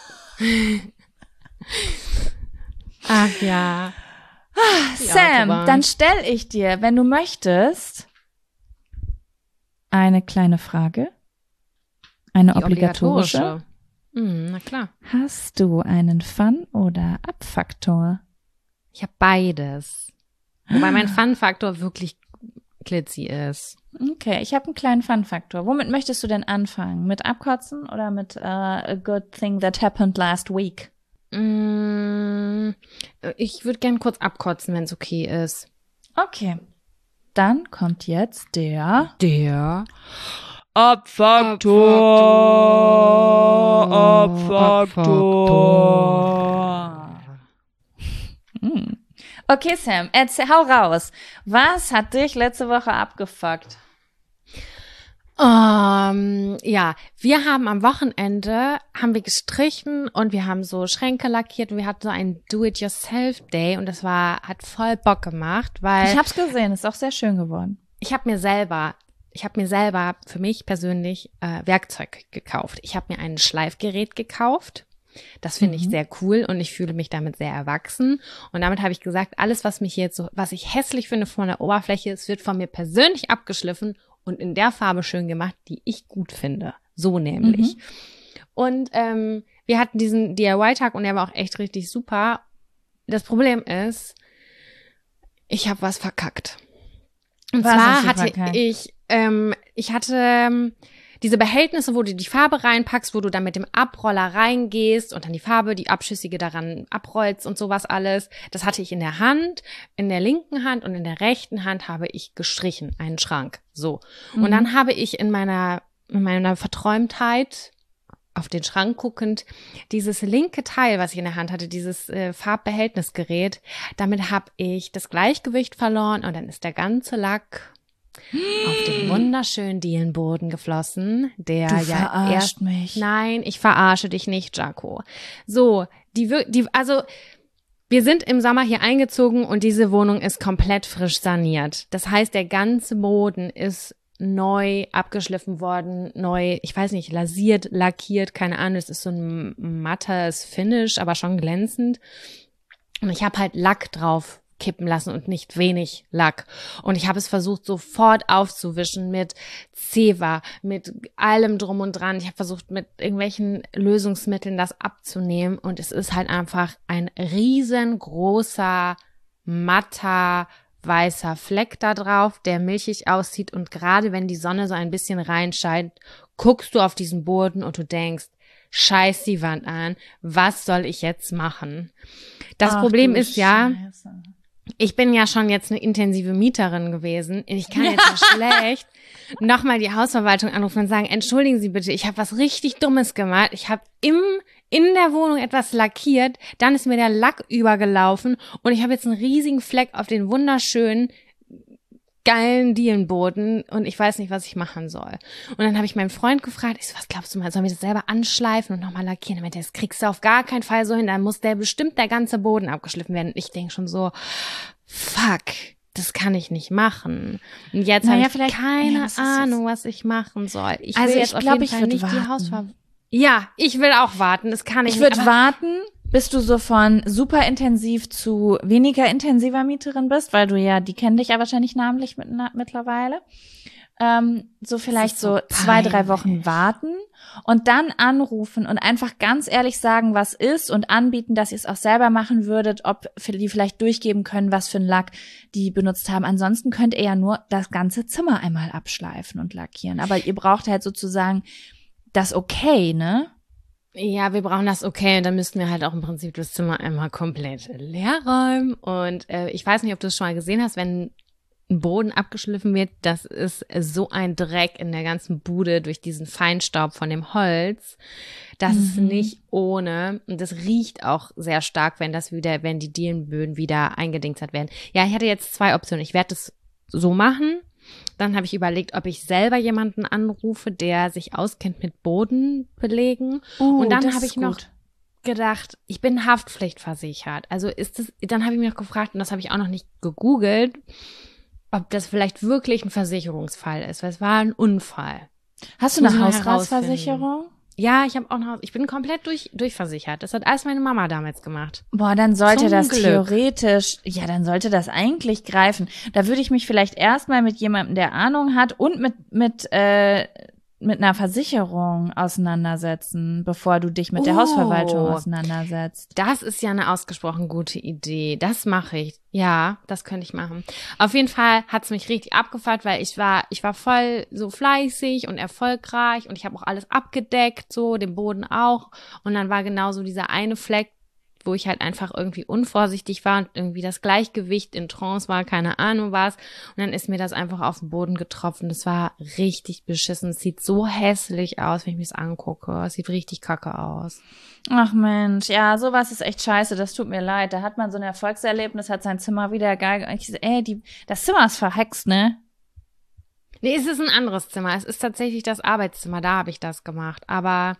Ach ja. Die Sam, Autobahn. dann stell ich dir, wenn du möchtest, eine kleine Frage. Eine Die obligatorische. obligatorische. Hm, na klar. Hast du einen Fun- oder Abfaktor? Ich habe beides. Wobei mein Fun-Faktor wirklich glitzy ist. Okay, ich habe einen kleinen Fun-Faktor. Womit möchtest du denn anfangen? Mit Abkotzen oder mit uh, a good thing that happened last week? Mm, ich würde gern kurz abkotzen, wenn es okay ist. Okay. Dann kommt jetzt der Der Abfaktor. Abfaktor. Hm. Okay, Sam, erzähl, hau raus. Was hat dich letzte Woche abgefuckt? Ähm, ja, wir haben am Wochenende, haben wir gestrichen und wir haben so Schränke lackiert und wir hatten so einen Do-it-yourself-Day und das war, hat voll Bock gemacht, weil Ich hab's gesehen, ist auch sehr schön geworden. ich habe mir selber, ich habe mir selber für mich persönlich äh, Werkzeug gekauft. Ich habe mir ein Schleifgerät gekauft. Das finde ich Mhm. sehr cool und ich fühle mich damit sehr erwachsen. Und damit habe ich gesagt, alles, was mich jetzt so, was ich hässlich finde von der Oberfläche, es wird von mir persönlich abgeschliffen und in der Farbe schön gemacht, die ich gut finde. So nämlich. Mhm. Und ähm, wir hatten diesen D I Y-Tag und der war auch echt richtig super. Das Problem ist, ich habe was verkackt. Und Was hast zwar du hatte verkackt? ich, ähm, ich hatte ähm, diese Behältnisse, wo du die Farbe reinpackst, wo du dann mit dem Abroller reingehst und dann die Farbe, die abschüssige daran abrollst und sowas alles. Das hatte ich in der Hand, in der linken Hand und in der rechten Hand habe ich gestrichen, einen Schrank. So. Mhm. Und dann habe ich in meiner, in meiner Verträumtheit auf den Schrank guckend, dieses linke Teil, was ich in der Hand hatte, dieses äh, Farbbehältnisgerät, damit habe ich das Gleichgewicht verloren und dann ist der ganze Lack auf den wunderschönen Dielenboden geflossen, der Du ja verarscht erst mich. Nein, ich verarsche dich nicht, Jaco. So, die wir- die also wir sind im Sommer hier eingezogen und diese Wohnung ist komplett frisch saniert. Das heißt, der ganze Boden ist neu abgeschliffen worden, neu, ich weiß nicht, lasiert, lackiert, keine Ahnung, es ist so ein mattes Finish, aber schon glänzend. Und ich habe halt Lack drauf kippen lassen und nicht wenig Lack. Und ich habe es versucht, sofort aufzuwischen mit Zewa, mit allem drum und dran. Ich habe versucht, mit irgendwelchen Lösungsmitteln das abzunehmen. Und es ist halt einfach ein riesengroßer, matter, weißer Fleck da drauf, der milchig aussieht. Und gerade wenn die Sonne so ein bisschen reinscheint, guckst du auf diesen Boden und du denkst, scheiß die Wand an, was soll ich jetzt machen? Das Ach, Problem du ist ja, Scheiße. ich bin ja schon jetzt eine intensive Mieterin gewesen. Ich kann jetzt ja schlecht nochmal die Hausverwaltung anrufen und sagen, entschuldigen Sie bitte, ich habe was richtig Dummes gemacht. Ich habe im in der Wohnung etwas lackiert, dann ist mir der Lack übergelaufen und ich habe jetzt einen riesigen Fleck auf den wunderschönen, geilen Dielenboden und ich weiß nicht, was ich machen soll. Und dann habe ich meinen Freund gefragt, ich so, was glaubst du mal, sollen wir das selber anschleifen und nochmal lackieren? Er meinte, das kriegst du auf gar keinen Fall so hin, dann muss der bestimmt der ganze Boden abgeschliffen werden. Und ich denke schon so, fuck, das kann ich nicht machen. Und jetzt Naja, habe ich keine ja, das ist Ahnung, was ich machen soll. Ich Also will ich jetzt auf glaub, jeden ich Fall würd nicht warten. die Hausverwaltung. Ja, ich will auch warten, das kann ich, Ich nicht. würde aber- warten, bis du so von super intensiv zu weniger intensiver Mieterin bist, weil du ja, die kennen dich ja wahrscheinlich namentlich mit, na, mittlerweile. Ähm, so vielleicht ist so so zwei, drei peinlich. Wochen warten und dann anrufen und einfach ganz ehrlich sagen, was ist und anbieten, dass ihr es auch selber machen würdet, ob die vielleicht durchgeben können, was für einen Lack die benutzt haben. Ansonsten könnt ihr ja nur das ganze Zimmer einmal abschleifen und lackieren. Aber ihr braucht halt sozusagen das Okay, ne? Ja, wir brauchen das okay, dann müssten wir halt auch im Prinzip das Zimmer einmal komplett leer räumen. Und äh, ich weiß nicht, ob du es schon mal gesehen hast, wenn ein Boden abgeschliffen wird, das ist so ein Dreck in der ganzen Bude durch diesen Feinstaub von dem Holz. Das ist Mhm. nicht ohne. Und das riecht auch sehr stark, wenn das wieder, wenn die Dielenböden wieder eingedingstert werden. Ja, ich hatte jetzt zwei Optionen. Ich werde das so machen. Dann habe ich überlegt, ob ich selber jemanden anrufe, der sich auskennt mit Bodenbelegen. Uh, Und dann das habe ist ich noch gut. gedacht, ich bin haftpflichtversichert. Also ist es, dann habe ich mich noch gefragt, und das habe ich auch noch nicht gegoogelt, ob das vielleicht wirklich ein Versicherungsfall ist, weil es war ein Unfall. Hast du Muss eine man Hausratsversicherung? Ja, ich habe auch noch, ich bin komplett durch, durchversichert. Das hat alles meine Mama damals gemacht. Boah, dann sollte Zum das Glück. theoretisch, ja, dann sollte das eigentlich greifen. Da würde ich mich vielleicht erstmal mit jemandem, der Ahnung hat und mit mit äh, mit einer Versicherung auseinandersetzen, bevor du dich mit der Oh. Hausverwaltung auseinandersetzt. Das ist ja eine ausgesprochen gute Idee. Das mache ich. Ja, das könnte ich machen. Auf jeden Fall hat's mich richtig abgefuckt, weil ich war, ich war voll so fleißig und erfolgreich und ich habe auch alles abgedeckt, so den Boden auch. Und dann war genauso dieser eine Fleck, wo ich halt einfach irgendwie unvorsichtig war und irgendwie das Gleichgewicht in Trance war, keine Ahnung was. Und dann ist mir das einfach auf den Boden getropft. Das war richtig beschissen. Es sieht so hässlich aus, wenn ich mir das angucke. Es sieht richtig kacke aus. Ach Mensch, ja, sowas ist echt scheiße, das tut mir leid. Da hat man so ein Erfolgserlebnis, hat sein Zimmer wieder geil. Ich, so, ey, die, das Zimmer ist verhext, ne? Nee, es ist ein anderes Zimmer. Es ist tatsächlich das Arbeitszimmer. Da habe ich das gemacht. Aber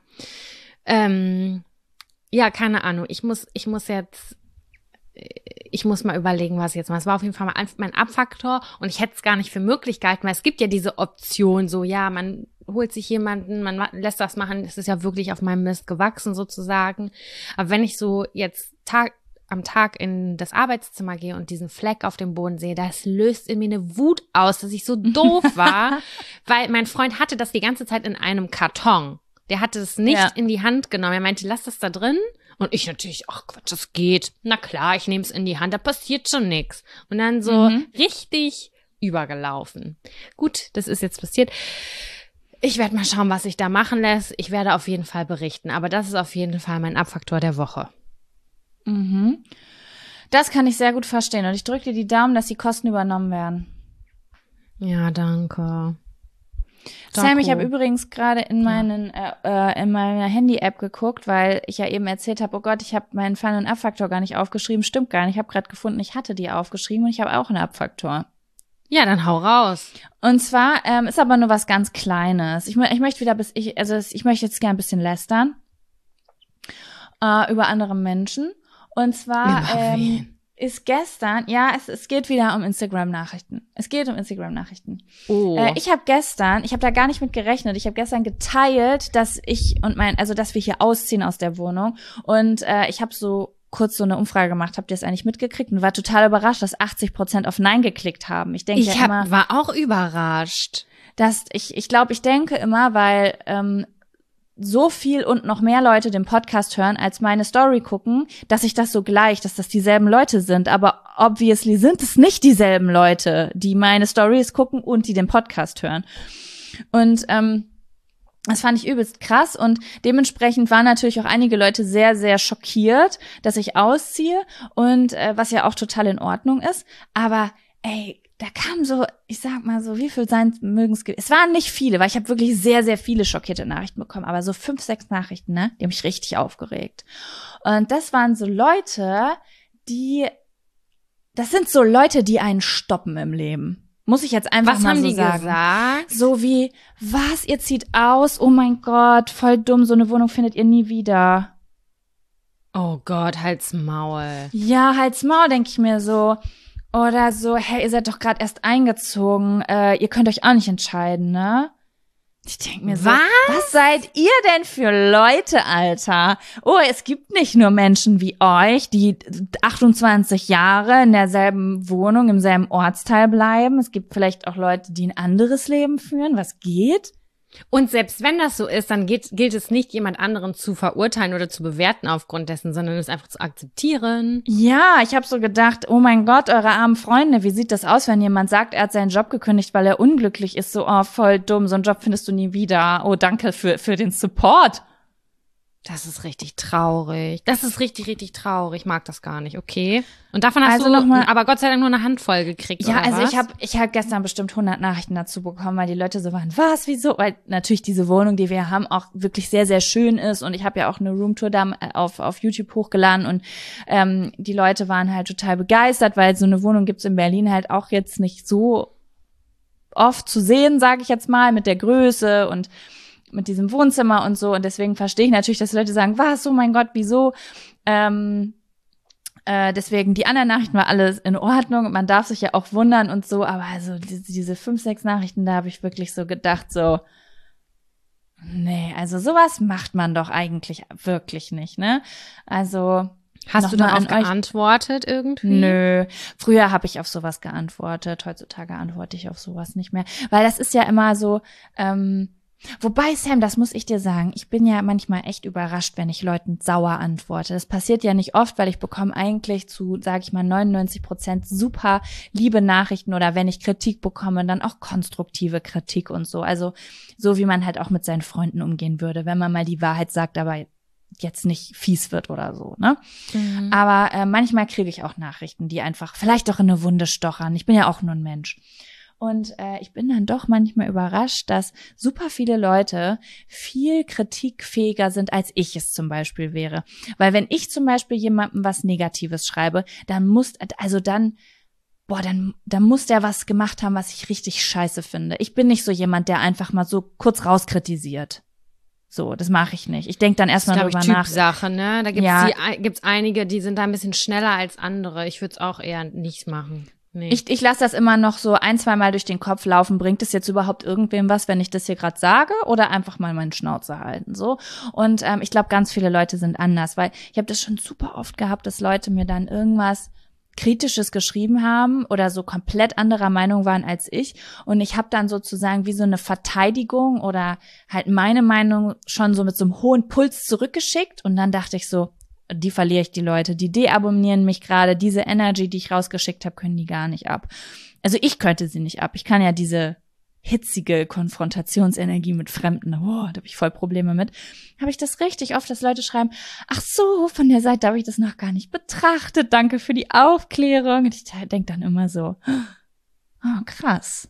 ähm, ja, keine Ahnung. Ich muss, ich muss jetzt, ich muss mal überlegen, was ich jetzt mache. Es war auf jeden Fall mal mein Abfaktor und ich hätte es gar nicht für möglich gehalten, weil es gibt ja diese Option, so ja, man holt sich jemanden, man lässt das machen. Es ist ja wirklich auf meinem Mist gewachsen sozusagen. Aber wenn ich so jetzt Tag am Tag in das Arbeitszimmer gehe und diesen Fleck auf dem Boden sehe, das löst in mir eine Wut aus, dass ich so doof war, weil mein Freund hatte das die ganze Zeit in einem Karton. Der hatte es nicht Ja. in die Hand genommen. Er meinte, lass das da drin. Und ich natürlich, ach Quatsch, das geht. Na klar, ich nehme es in die Hand, da passiert schon nichts. Und dann so Mhm. richtig übergelaufen. Gut, das ist jetzt passiert. Ich werde mal schauen, was sich da machen lässt. Ich werde auf jeden Fall berichten. Aber das ist auf jeden Fall mein Abfaktor der Woche. Mhm. Das kann ich sehr gut verstehen und ich drücke dir die Daumen, dass die Kosten übernommen werden. Ja, danke. Sam, ich Danko. habe übrigens gerade in meinen äh, äh, in meiner Handy-App geguckt, weil ich ja eben erzählt habe, oh Gott, ich habe meinen Fun- und Abfaktor gar nicht aufgeschrieben. Stimmt gar nicht. Ich habe gerade gefunden, ich hatte die aufgeschrieben und ich habe auch einen Abfaktor. Ja, dann hau raus. Und zwar ähm, ist aber nur was ganz Kleines. Ich, mö- ich möchte wieder bis ich also ich möchte jetzt gerne ein bisschen lästern äh, über andere Menschen. Und zwar Über ähm, wen? ist gestern, ja, es, es geht wieder um Instagram-Nachrichten. Es geht um Instagram-Nachrichten. Oh. Äh, ich habe gestern, ich habe da gar nicht mit gerechnet, ich habe gestern geteilt, dass ich und mein, also dass wir hier ausziehen aus der Wohnung und äh, ich habe so kurz so eine Umfrage gemacht. Habt ihr es eigentlich mitgekriegt? Und war total überrascht, dass achtzig Prozent auf Nein geklickt haben. Ich denke ich ja hab, immer, war auch überrascht. dass ich, ich glaube, ich denke immer, weil ähm, so viel und noch mehr Leute den Podcast hören, als meine Story gucken, dass ich das so gleicht, dass das dieselben Leute sind. Aber obviously sind es nicht dieselben Leute, die meine Stories gucken und die den Podcast hören. Und ähm, das fand ich übelst krass und dementsprechend waren natürlich auch einige Leute sehr, sehr schockiert, dass ich ausziehe und äh, was ja auch total in Ordnung ist. Aber ey, da kam so, ich sag mal so, wie viel sein mögen es, es waren nicht viele, weil ich habe wirklich sehr, sehr viele schockierte Nachrichten bekommen, aber so fünf, sechs Nachrichten, ne, die haben mich richtig aufgeregt. Und das waren so Leute, die, das sind so Leute, die einen stoppen im Leben. Muss ich jetzt einfach Was mal haben so die sagen. gesagt? So wie, was, ihr zieht aus? Oh mein Gott, voll dumm, so eine Wohnung findet ihr nie wieder. Oh Gott, halt's Maul. Ja, halt's Maul, denke ich mir so. Oder so, hey, ihr seid doch gerade erst eingezogen, äh, ihr könnt euch auch nicht entscheiden, ne? Ich denke mir so, Was? was seid ihr denn für Leute, Alter? Oh, es gibt nicht nur Menschen wie euch, die achtundzwanzig Jahre in derselben Wohnung, im selben Ortsteil bleiben. Es gibt vielleicht auch Leute, die ein anderes Leben führen. Was geht? Und selbst wenn das so ist, dann gilt, gilt es nicht, jemand anderen zu verurteilen oder zu bewerten aufgrund dessen, sondern es einfach zu akzeptieren. Ja, ich habe so gedacht, oh mein Gott, eure armen Freunde, wie sieht das aus, wenn jemand sagt, er hat seinen Job gekündigt, weil er unglücklich ist? So, oh, voll dumm, so einen Job findest du nie wieder. Oh, danke für für den Support. Das ist richtig traurig. Das ist richtig, richtig traurig. Ich mag das gar nicht, okay? Und davon hast Also du noch mal, aber Gott sei Dank nur eine Handvoll gekriegt, ja, oder also was? ich habe ich hab gestern bestimmt hundert Nachrichten dazu bekommen, weil die Leute so waren, was, wieso? Weil natürlich diese Wohnung, die wir haben, auch wirklich sehr, sehr schön ist und ich habe ja auch eine Roomtour da auf, auf YouTube hochgeladen und ähm, die Leute waren halt total begeistert, weil so eine Wohnung gibt's in Berlin halt auch jetzt nicht so oft zu sehen, sage ich jetzt mal, mit der Größe und mit diesem Wohnzimmer und so und deswegen verstehe ich natürlich, dass die Leute sagen, was, oh mein Gott, wieso? Ähm, äh, deswegen, die anderen Nachrichten war alles in Ordnung und man darf sich ja auch wundern und so, aber also diese, diese fünf, sechs Nachrichten, da habe ich wirklich so gedacht, so, nee, also sowas macht man doch eigentlich wirklich nicht, ne? Also Hast du darauf geantwortet irgendwie? Nö, früher habe ich auf sowas geantwortet, heutzutage antworte ich auf sowas nicht mehr, weil das ist ja immer so, ähm, wobei, Sam, das muss ich dir sagen, ich bin ja manchmal echt überrascht, wenn ich Leuten sauer antworte. Das passiert ja nicht oft, weil ich bekomme eigentlich zu, sage ich mal, neunundneunzig Prozent super liebe Nachrichten oder wenn ich Kritik bekomme, dann auch konstruktive Kritik und so. Also so, wie man halt auch mit seinen Freunden umgehen würde, wenn man mal die Wahrheit sagt, aber jetzt nicht fies wird oder so, ne? Mhm. Aber äh, manchmal kriege ich auch Nachrichten, die einfach vielleicht doch in eine Wunde stochern. Ich bin ja auch nur ein Mensch. Und äh, ich bin dann doch manchmal überrascht, dass super viele Leute viel kritikfähiger sind, als ich es zum Beispiel wäre. Weil wenn ich zum Beispiel jemandem was Negatives schreibe, dann muss, also dann, boah, dann, dann muss der was gemacht haben, was ich richtig scheiße finde. Ich bin nicht so jemand, der einfach mal so kurz rauskritisiert. So, das mache ich nicht. Ich denke dann erstmal drüber nach. Das ist, glaube ich, Typsache, ne? Da gibt's ja. die, gibt's einige, die sind da ein bisschen schneller als andere. Ich würde es auch eher nicht machen. Nee. Ich, ich lasse das immer noch so ein, zwei Mal durch den Kopf laufen. Bringt es jetzt überhaupt irgendwem was, wenn ich das hier gerade sage? Oder einfach mal meinen Schnauze halten, so. Und ähm, ich glaube, ganz viele Leute sind anders, weil ich habe das schon super oft gehabt, dass Leute mir dann irgendwas Kritisches geschrieben haben oder so komplett anderer Meinung waren als ich. Und ich habe dann sozusagen wie so eine Verteidigung oder halt meine Meinung schon so mit so einem hohen Puls zurückgeschickt. Und dann dachte ich so, die verliere ich die Leute, die deabonnieren mich gerade, diese Energy, die ich rausgeschickt habe, können die gar nicht ab. Also ich könnte sie nicht ab. Ich kann ja diese hitzige Konfrontationsenergie mit Fremden, oh, da habe ich voll Probleme mit. Habe ich das richtig oft, dass Leute schreiben, ach so, von der Seite habe ich das noch gar nicht betrachtet, danke für die Aufklärung. Und ich denke dann immer so, oh, krass.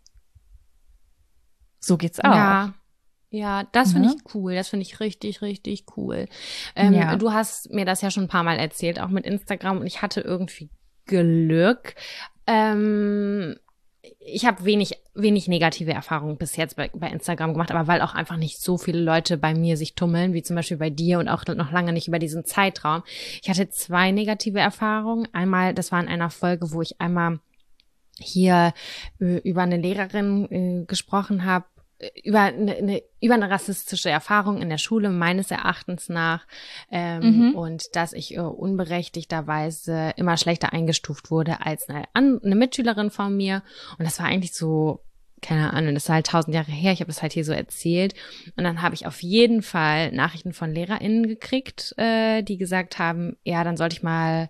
So geht's auch. Ja. Ja, das finde Mhm. ich cool. Das finde ich richtig, richtig cool. Ähm, Ja. Du hast mir das ja schon ein paar Mal erzählt, auch mit Instagram. Und ich hatte irgendwie Glück. Ähm, ich habe wenig, wenig negative Erfahrungen bis jetzt bei, bei Instagram gemacht, aber weil auch einfach nicht so viele Leute bei mir sich tummeln, wie zum Beispiel bei dir und auch noch lange nicht über diesen Zeitraum. Ich hatte zwei negative Erfahrungen. Einmal, das war in einer Folge, wo ich einmal hier äh, über eine Lehrerin äh, gesprochen habe, über eine, eine über eine rassistische Erfahrung in der Schule meines Erachtens nach ähm, mhm. und dass ich äh, unberechtigterweise immer schlechter eingestuft wurde als eine, eine Mitschülerin von mir. Und das war eigentlich so, keine Ahnung, das war halt tausend Jahre her. Ich habe das halt hier so erzählt. Und dann habe ich auf jeden Fall Nachrichten von LehrerInnen gekriegt, äh, die gesagt haben, ja, dann sollte ich mal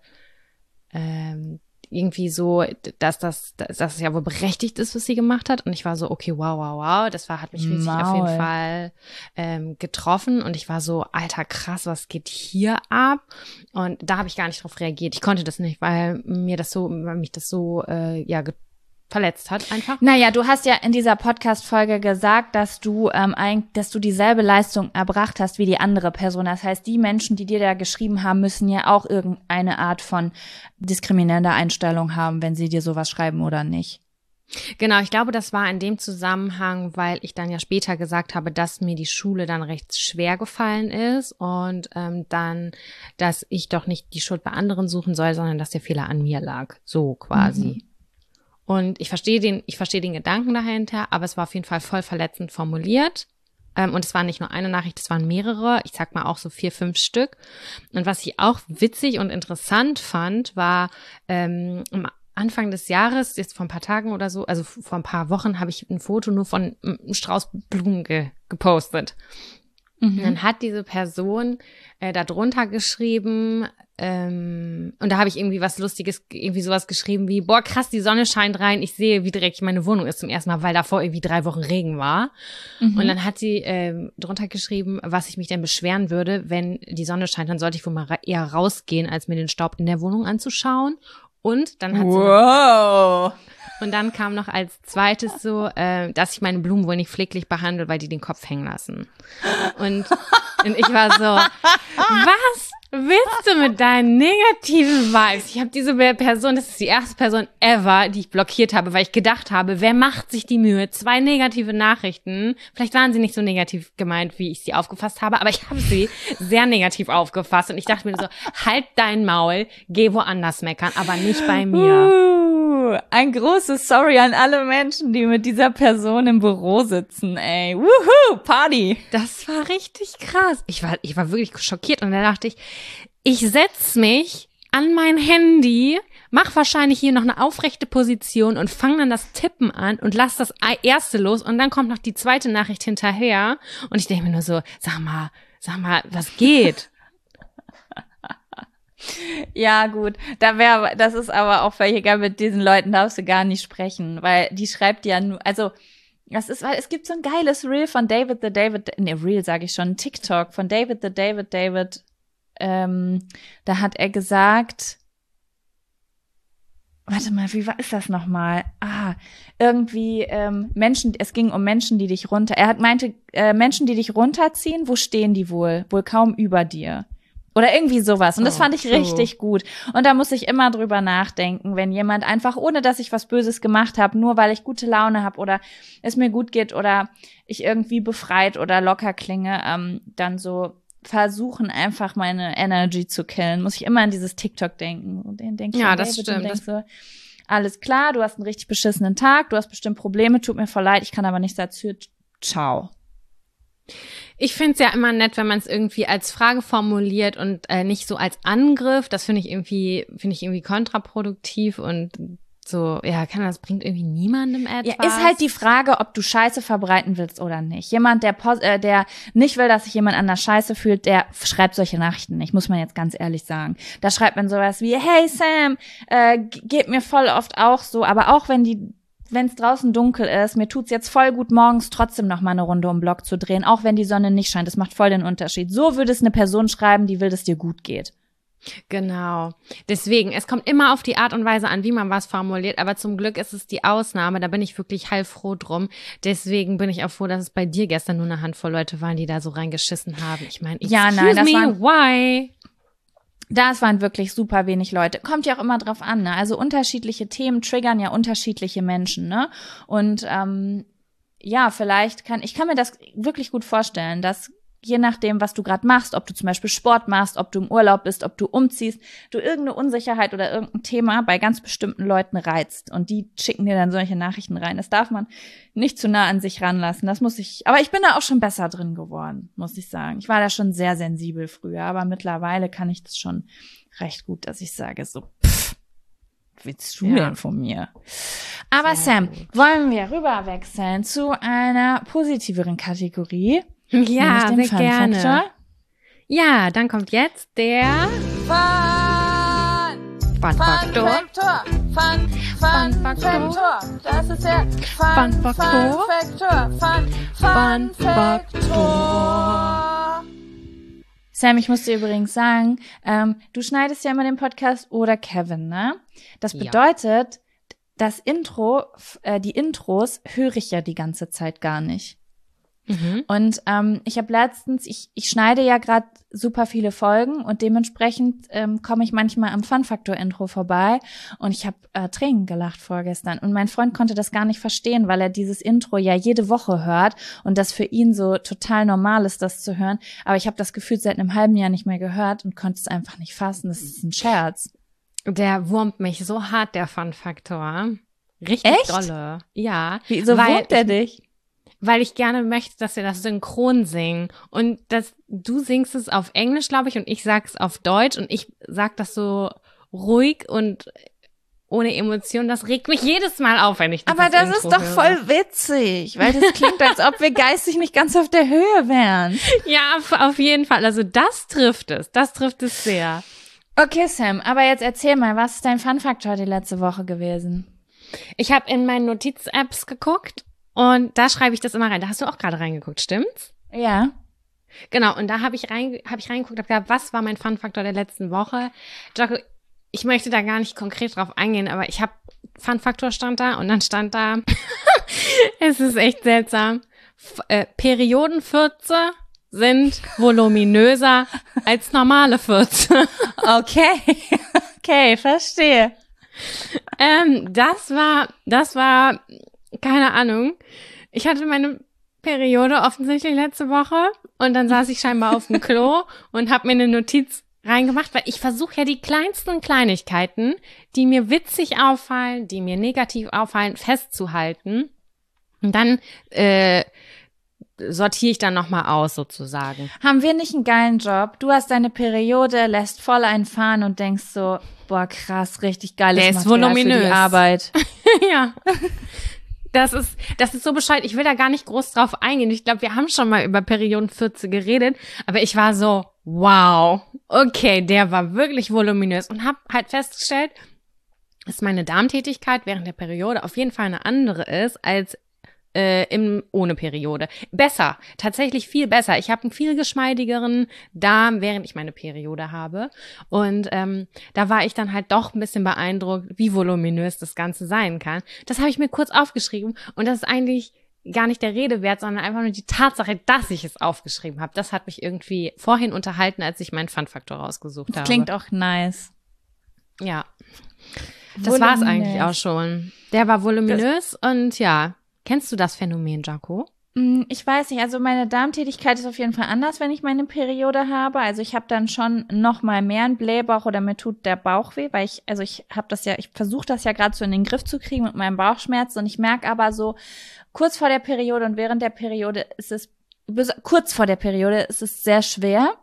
ähm, irgendwie so, dass das, dass das ja wohl berechtigt ist, was sie gemacht hat. Und ich war so, okay, wow, wow, wow. Das war, hat mich riesig Maul. auf jeden Fall ähm, getroffen. Und ich war so, alter, krass, was geht hier ab? Und da habe ich gar nicht drauf reagiert. Ich konnte das nicht, weil mir das so, weil mich das so, äh, ja, ge- verletzt hat einfach. Naja, du hast ja in dieser Podcast-Folge gesagt, dass du ähm, ein, dass du dieselbe Leistung erbracht hast wie die andere Person. Das heißt, die Menschen, die dir da geschrieben haben, müssen ja auch irgendeine Art von diskriminierender Einstellung haben, wenn sie dir sowas schreiben oder nicht. Genau, ich glaube, das war in dem Zusammenhang, weil ich dann ja später gesagt habe, dass mir die Schule dann recht schwer gefallen ist und ähm, dann, dass ich doch nicht die Schuld bei anderen suchen soll, sondern dass der Fehler an mir lag. So quasi. Mhm. Und ich verstehe den, ich verstehe den Gedanken dahinter, aber es war auf jeden Fall voll verletzend formuliert. Ähm, und es war nicht nur eine Nachricht, es waren mehrere. Ich sag mal auch so vier, fünf Stück. Und was ich auch witzig und interessant fand, war ähm, am Anfang des Jahres, jetzt vor ein paar Tagen oder so, also vor ein paar Wochen, habe ich ein Foto nur von einem Strauß Blumen ge- gepostet. Mhm. Und dann hat diese Person äh, da drunter geschrieben, ähm, und da habe ich irgendwie was Lustiges, irgendwie sowas geschrieben wie, boah, krass, die Sonne scheint rein, ich sehe, wie dreckig meine Wohnung ist zum ersten Mal, weil davor irgendwie drei Wochen Regen war. Mhm. Und dann hat sie ähm, drunter geschrieben, was ich mich denn beschweren würde, wenn die Sonne scheint, dann sollte ich wohl mal ra- eher rausgehen, als mir den Staub in der Wohnung anzuschauen. Und dann hat sie wow. Und dann kam noch als zweites so, äh, dass ich meine Blumen wohl nicht pfleglich behandle, weil die den Kopf hängen lassen. Und, und ich war so, was willst du mit deinen negativen Vibes? Ich habe diese Person, das ist die erste Person ever, die ich blockiert habe, weil ich gedacht habe, wer macht sich die Mühe? Zwei negative Nachrichten. Vielleicht waren sie nicht so negativ gemeint, wie ich sie aufgefasst habe, aber ich habe sie sehr negativ aufgefasst. Und ich dachte mir so, halt dein Maul, geh woanders meckern, aber nicht bei mir. Ein großes Sorry an alle Menschen, die mit dieser Person im Büro sitzen, ey. Wuhu, Party. Das war richtig krass. Ich war, ich war wirklich schockiert und da dachte ich, ich setz mich an mein Handy, mach wahrscheinlich hier noch eine aufrechte Position und fang dann das Tippen an und lass das erste los und dann kommt noch die zweite Nachricht hinterher und ich denke mir nur so, sag mal, sag mal, was geht? Ja, gut, da wäre, das ist aber auch völlig egal, mit diesen Leuten darfst du gar nicht sprechen, weil die schreibt ja nur, also, das ist, weil es gibt so ein geiles Reel von David the David, ne, Reel sage ich schon, TikTok von David the David David, ähm, da hat er gesagt, warte mal, wie war, ist das nochmal? Ah, irgendwie, ähm, Menschen, es ging um Menschen, die dich runter, er hat meinte, äh, Menschen, die dich runterziehen, wo stehen die wohl? Wohl kaum über dir. Oder irgendwie sowas. Und das fand ich richtig gut. Und da muss ich immer drüber nachdenken, wenn jemand einfach, ohne dass ich was Böses gemacht habe, nur weil ich gute Laune habe oder es mir gut geht oder ich irgendwie befreit oder locker klinge, ähm, dann so versuchen, einfach meine Energy zu killen. Muss ich immer an dieses TikTok denken. Und den denke ich ja, an das David stimmt. und denk so, alles klar, du hast einen richtig beschissenen Tag, du hast bestimmt Probleme, tut mir voll leid, ich kann aber nichts dazu. Ciao. Ich finde es ja immer nett, wenn man es irgendwie als Frage formuliert und äh, nicht so als Angriff. Das finde ich irgendwie, finde ich irgendwie kontraproduktiv und so, ja, kann das bringt irgendwie niemandem etwas. Ja, ist halt die Frage, ob du Scheiße verbreiten willst oder nicht. Jemand, der äh, der nicht will, dass sich jemand an der Scheiße fühlt, der schreibt solche Nachrichten nicht, muss man jetzt ganz ehrlich sagen. Da schreibt man sowas wie, hey Sam, äh, geht mir voll oft auch so, aber auch wenn die wenn es draußen dunkel ist, mir tut's jetzt voll gut, morgens trotzdem noch mal eine Runde um den Block zu drehen, auch wenn die Sonne nicht scheint. Das macht voll den Unterschied. So würde es eine Person schreiben, die will, dass dir gut geht. Genau. Deswegen, es kommt immer auf die Art und Weise an, wie man was formuliert, aber zum Glück ist es die Ausnahme. Da bin ich wirklich heilfroh drum. Deswegen bin ich auch froh, dass es bei dir gestern nur eine Handvoll Leute waren, die da so reingeschissen haben. Ich meine, ja, nein, das me, waren, why? Das waren wirklich super wenig Leute. Kommt ja auch immer drauf an, ne? Also unterschiedliche Themen triggern ja unterschiedliche Menschen, ne? Und ähm, ja, vielleicht kann, ich kann mir das wirklich gut vorstellen, dass je nachdem, was du gerade machst, ob du zum Beispiel Sport machst, ob du im Urlaub bist, ob du umziehst, du irgendeine Unsicherheit oder irgendein Thema bei ganz bestimmten Leuten reizt. Und die schicken dir dann solche Nachrichten rein. Das darf man nicht zu nah an sich ranlassen. Das muss ich, aber ich bin da auch schon besser drin geworden, muss ich sagen. Ich war da schon sehr sensibel früher, aber mittlerweile kann ich das schon recht gut, dass ich sage so, pff, was willst du Ja. denn von mir? Aber Sehr Sam, gut. wollen wir rüberwechseln zu einer positiveren Kategorie? Ja, nämlich sehr den gerne. Fun-Faktor? Ja, dann kommt jetzt der Fun, Fun-Faktor. Faktor. Fun, Fun, Fun Faktor. Faktor. Das ist der Fun, Fun Faktor. Faktor. Fun, Fun Fun Faktor. Sam, ich muss dir übrigens sagen, ähm, du schneidest ja immer den Podcast oder Kevin, ne? Das Ja. bedeutet, das Intro, f- äh, die Intros höre ich ja die ganze Zeit gar nicht. Mhm. Und ähm, ich habe letztens, ich, ich schneide ja gerade super viele Folgen und dementsprechend ähm, komme ich manchmal am Fun-Faktor-Intro vorbei und ich habe äh, Tränen gelacht vorgestern. Und mein Freund konnte das gar nicht verstehen, weil er dieses Intro ja jede Woche hört und das für ihn so total normal ist, das zu hören. Aber ich habe das Gefühl seit einem halben Jahr nicht mehr gehört und konnte es einfach nicht fassen. Das ist ein Scherz. Der wurmt mich so hart, der Fun-Faktor. Richtig Echt? dolle. Ja. Wieso weil wurmt er ich, dich? Weil ich gerne möchte, dass wir das synchron singen. Und das, du singst es auf Englisch, glaube ich, und ich sag's auf Deutsch und ich sag das so ruhig und ohne Emotion. Das regt mich jedes Mal auf, wenn ich dieses Aber das Intro ist doch höre. voll witzig, weil das klingt, als ob wir geistig nicht ganz auf der Höhe wären. Ja, auf- auf jeden Fall. Also das trifft es. Das trifft es sehr. Okay, Sam, aber jetzt erzähl mal, was ist dein Fun-Faktor die letzte Woche gewesen? Ich habe in meinen Notiz-Apps geguckt und da schreibe ich das immer rein. Da hast du auch gerade reingeguckt, stimmt's? Ja. Genau, und da habe ich rein, habe ich reingeguckt, habe gedacht, was war mein Fun-Faktor der letzten Woche? Jaco, ich möchte da gar nicht konkret drauf eingehen, aber ich habe Fun-Faktor stand da und dann stand da, es ist echt seltsam, F äh, Periodenfürze sind voluminöser als normale Fürze. Okay. Okay, verstehe. ähm, das war, das war, keine Ahnung. Ich hatte meine Periode offensichtlich letzte Woche und dann saß ich scheinbar auf dem Klo und habe mir eine Notiz reingemacht, weil ich versuche ja die kleinsten Kleinigkeiten, die mir witzig auffallen, die mir negativ auffallen, festzuhalten. Und dann äh, sortiere ich dann nochmal aus sozusagen. Haben wir nicht einen geilen Job? Du hast deine Periode, lässt voll einfahren und denkst so, boah, krass, richtig geiles Der ist Material für voluminös. die Arbeit. Ja. Das ist, das ist so bescheuert. Ich will da gar nicht groß drauf eingehen. Ich glaube, wir haben schon mal über Periodenfürze geredet, aber ich war so, wow, okay, der war wirklich voluminös und habe halt festgestellt, dass meine Darmtätigkeit während der Periode auf jeden Fall eine andere ist als äh, im ohne Periode. Besser, tatsächlich viel besser. Ich habe einen viel geschmeidigeren Darm, während ich meine Periode habe. Und ähm, da war ich dann halt doch ein bisschen beeindruckt, wie voluminös das Ganze sein kann. Das habe ich mir kurz aufgeschrieben und das ist eigentlich gar nicht der Rede wert, sondern einfach nur die Tatsache, dass ich es aufgeschrieben habe. Das hat mich irgendwie vorhin unterhalten, als ich meinen Fun-Faktor rausgesucht Das habe. klingt auch nice. Ja. Das war's Voluminös. eigentlich auch schon. Der war voluminös und ja. Kennst du das Phänomen, Jaco? Mm, Ich weiß nicht, also meine Darmtätigkeit ist auf jeden Fall anders, wenn ich meine Periode habe. Also ich habe dann schon noch mal mehr einen Blähbauch oder mir tut der Bauch weh, weil ich, also ich habe das ja, ich versuche das ja gerade so in den Griff zu kriegen mit meinem Bauchschmerz und ich merke aber so kurz vor der Periode und während der Periode ist es, bis- kurz vor der Periode ist es sehr schwer.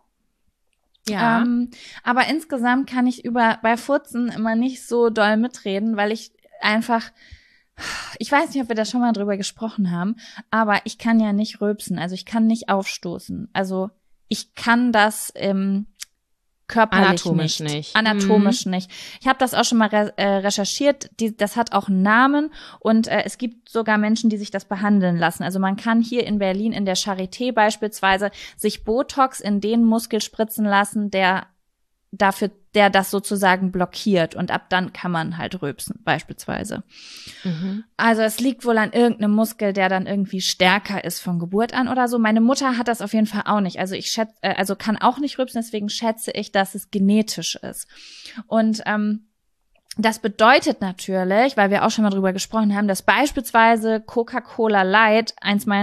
Ja. Ähm, aber insgesamt kann ich über bei Furzen immer nicht so doll mitreden, weil ich einfach, ich weiß nicht, ob wir da schon mal drüber gesprochen haben, aber ich kann ja nicht rülpsen, also ich kann nicht aufstoßen. Also ich kann das ähm, körperlich Anatomisch nicht. nicht. Anatomisch nicht. Ich habe das auch schon mal re äh, recherchiert. Die, das hat auch einen Namen und äh, es gibt sogar Menschen, die sich das behandeln lassen. Also man kann hier in Berlin in der Charité beispielsweise sich Botox in den Muskel spritzen lassen, der dafür, der das sozusagen blockiert und ab dann kann man halt rülpsen beispielsweise. Mhm. Also es liegt wohl an irgendeinem Muskel, der dann irgendwie stärker ist von Geburt an oder so. Meine Mutter hat das auf jeden Fall auch nicht. Also ich schätze, äh, also kann auch nicht rülpsen, deswegen schätze ich, dass es genetisch ist. Und ähm, das bedeutet natürlich, weil wir auch schon mal drüber gesprochen haben, dass beispielsweise Coca-Cola Light eins meiner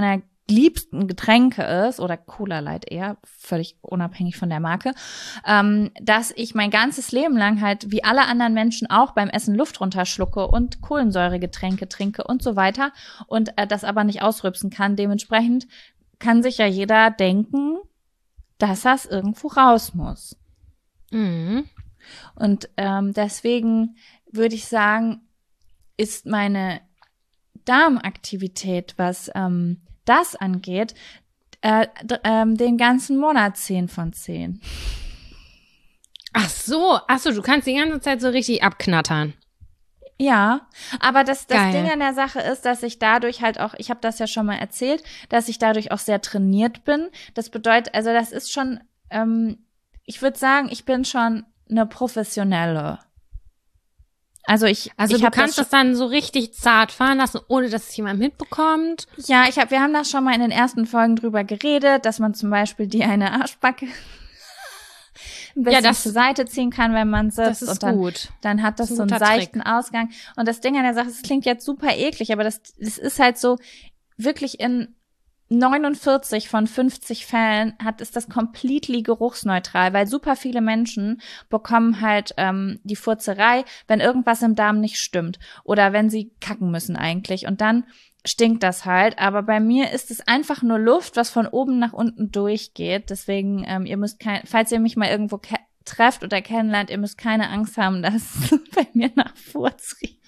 liebsten Getränke ist, oder Cola Light eher, völlig unabhängig von der Marke, ähm, dass ich mein ganzes Leben lang halt, wie alle anderen Menschen auch, beim Essen Luft runterschlucke und Kohlensäuregetränke trinke und so weiter und äh, das aber nicht ausrübsen kann. Dementsprechend kann sich ja jeder denken, dass das irgendwo raus muss. Mhm. Und ähm, deswegen würde ich sagen, ist meine Darmaktivität, was ähm, das angeht, äh, d- ähm, den ganzen Monat zehn von zehn. Ach so, ach so, du kannst die ganze Zeit so richtig abknattern. Ja, aber das, das Geil. Ding an der Sache ist, dass ich dadurch halt auch, ich habe das ja schon mal erzählt, dass ich dadurch auch sehr trainiert bin. Das bedeutet, also das ist schon, ähm, ich würde sagen, ich bin schon eine Professionelle. Also ich, Also ich du hab kannst das, das dann so richtig zart fahren lassen, ohne dass es jemand mitbekommt. schon, ja, ich habe, wir haben da schon mal in den ersten Folgen drüber geredet, dass man zum Beispiel die eine Arschbacke ein bisschen das- zur Seite ziehen kann, wenn man sitzt. Das ist und dann, gut. dann hat das, Das ist so ein einen guter seichten Ausgang. Und das Ding an der Sache, es klingt jetzt super eklig, aber das, das ist halt so, wirklich in neunundvierzig von fünfzig Fällen hat ist das completely geruchsneutral, weil super viele Menschen bekommen halt ähm, die Furzerei, wenn irgendwas im Darm nicht stimmt oder wenn sie kacken müssen eigentlich und dann stinkt das halt, aber bei mir ist es einfach nur Luft, was von oben nach unten durchgeht, deswegen ähm, ihr müsst kein, falls ihr mich mal irgendwo ke- trefft oder kennenlernt, ihr müsst keine Angst haben, dass es bei mir nach Furz riecht.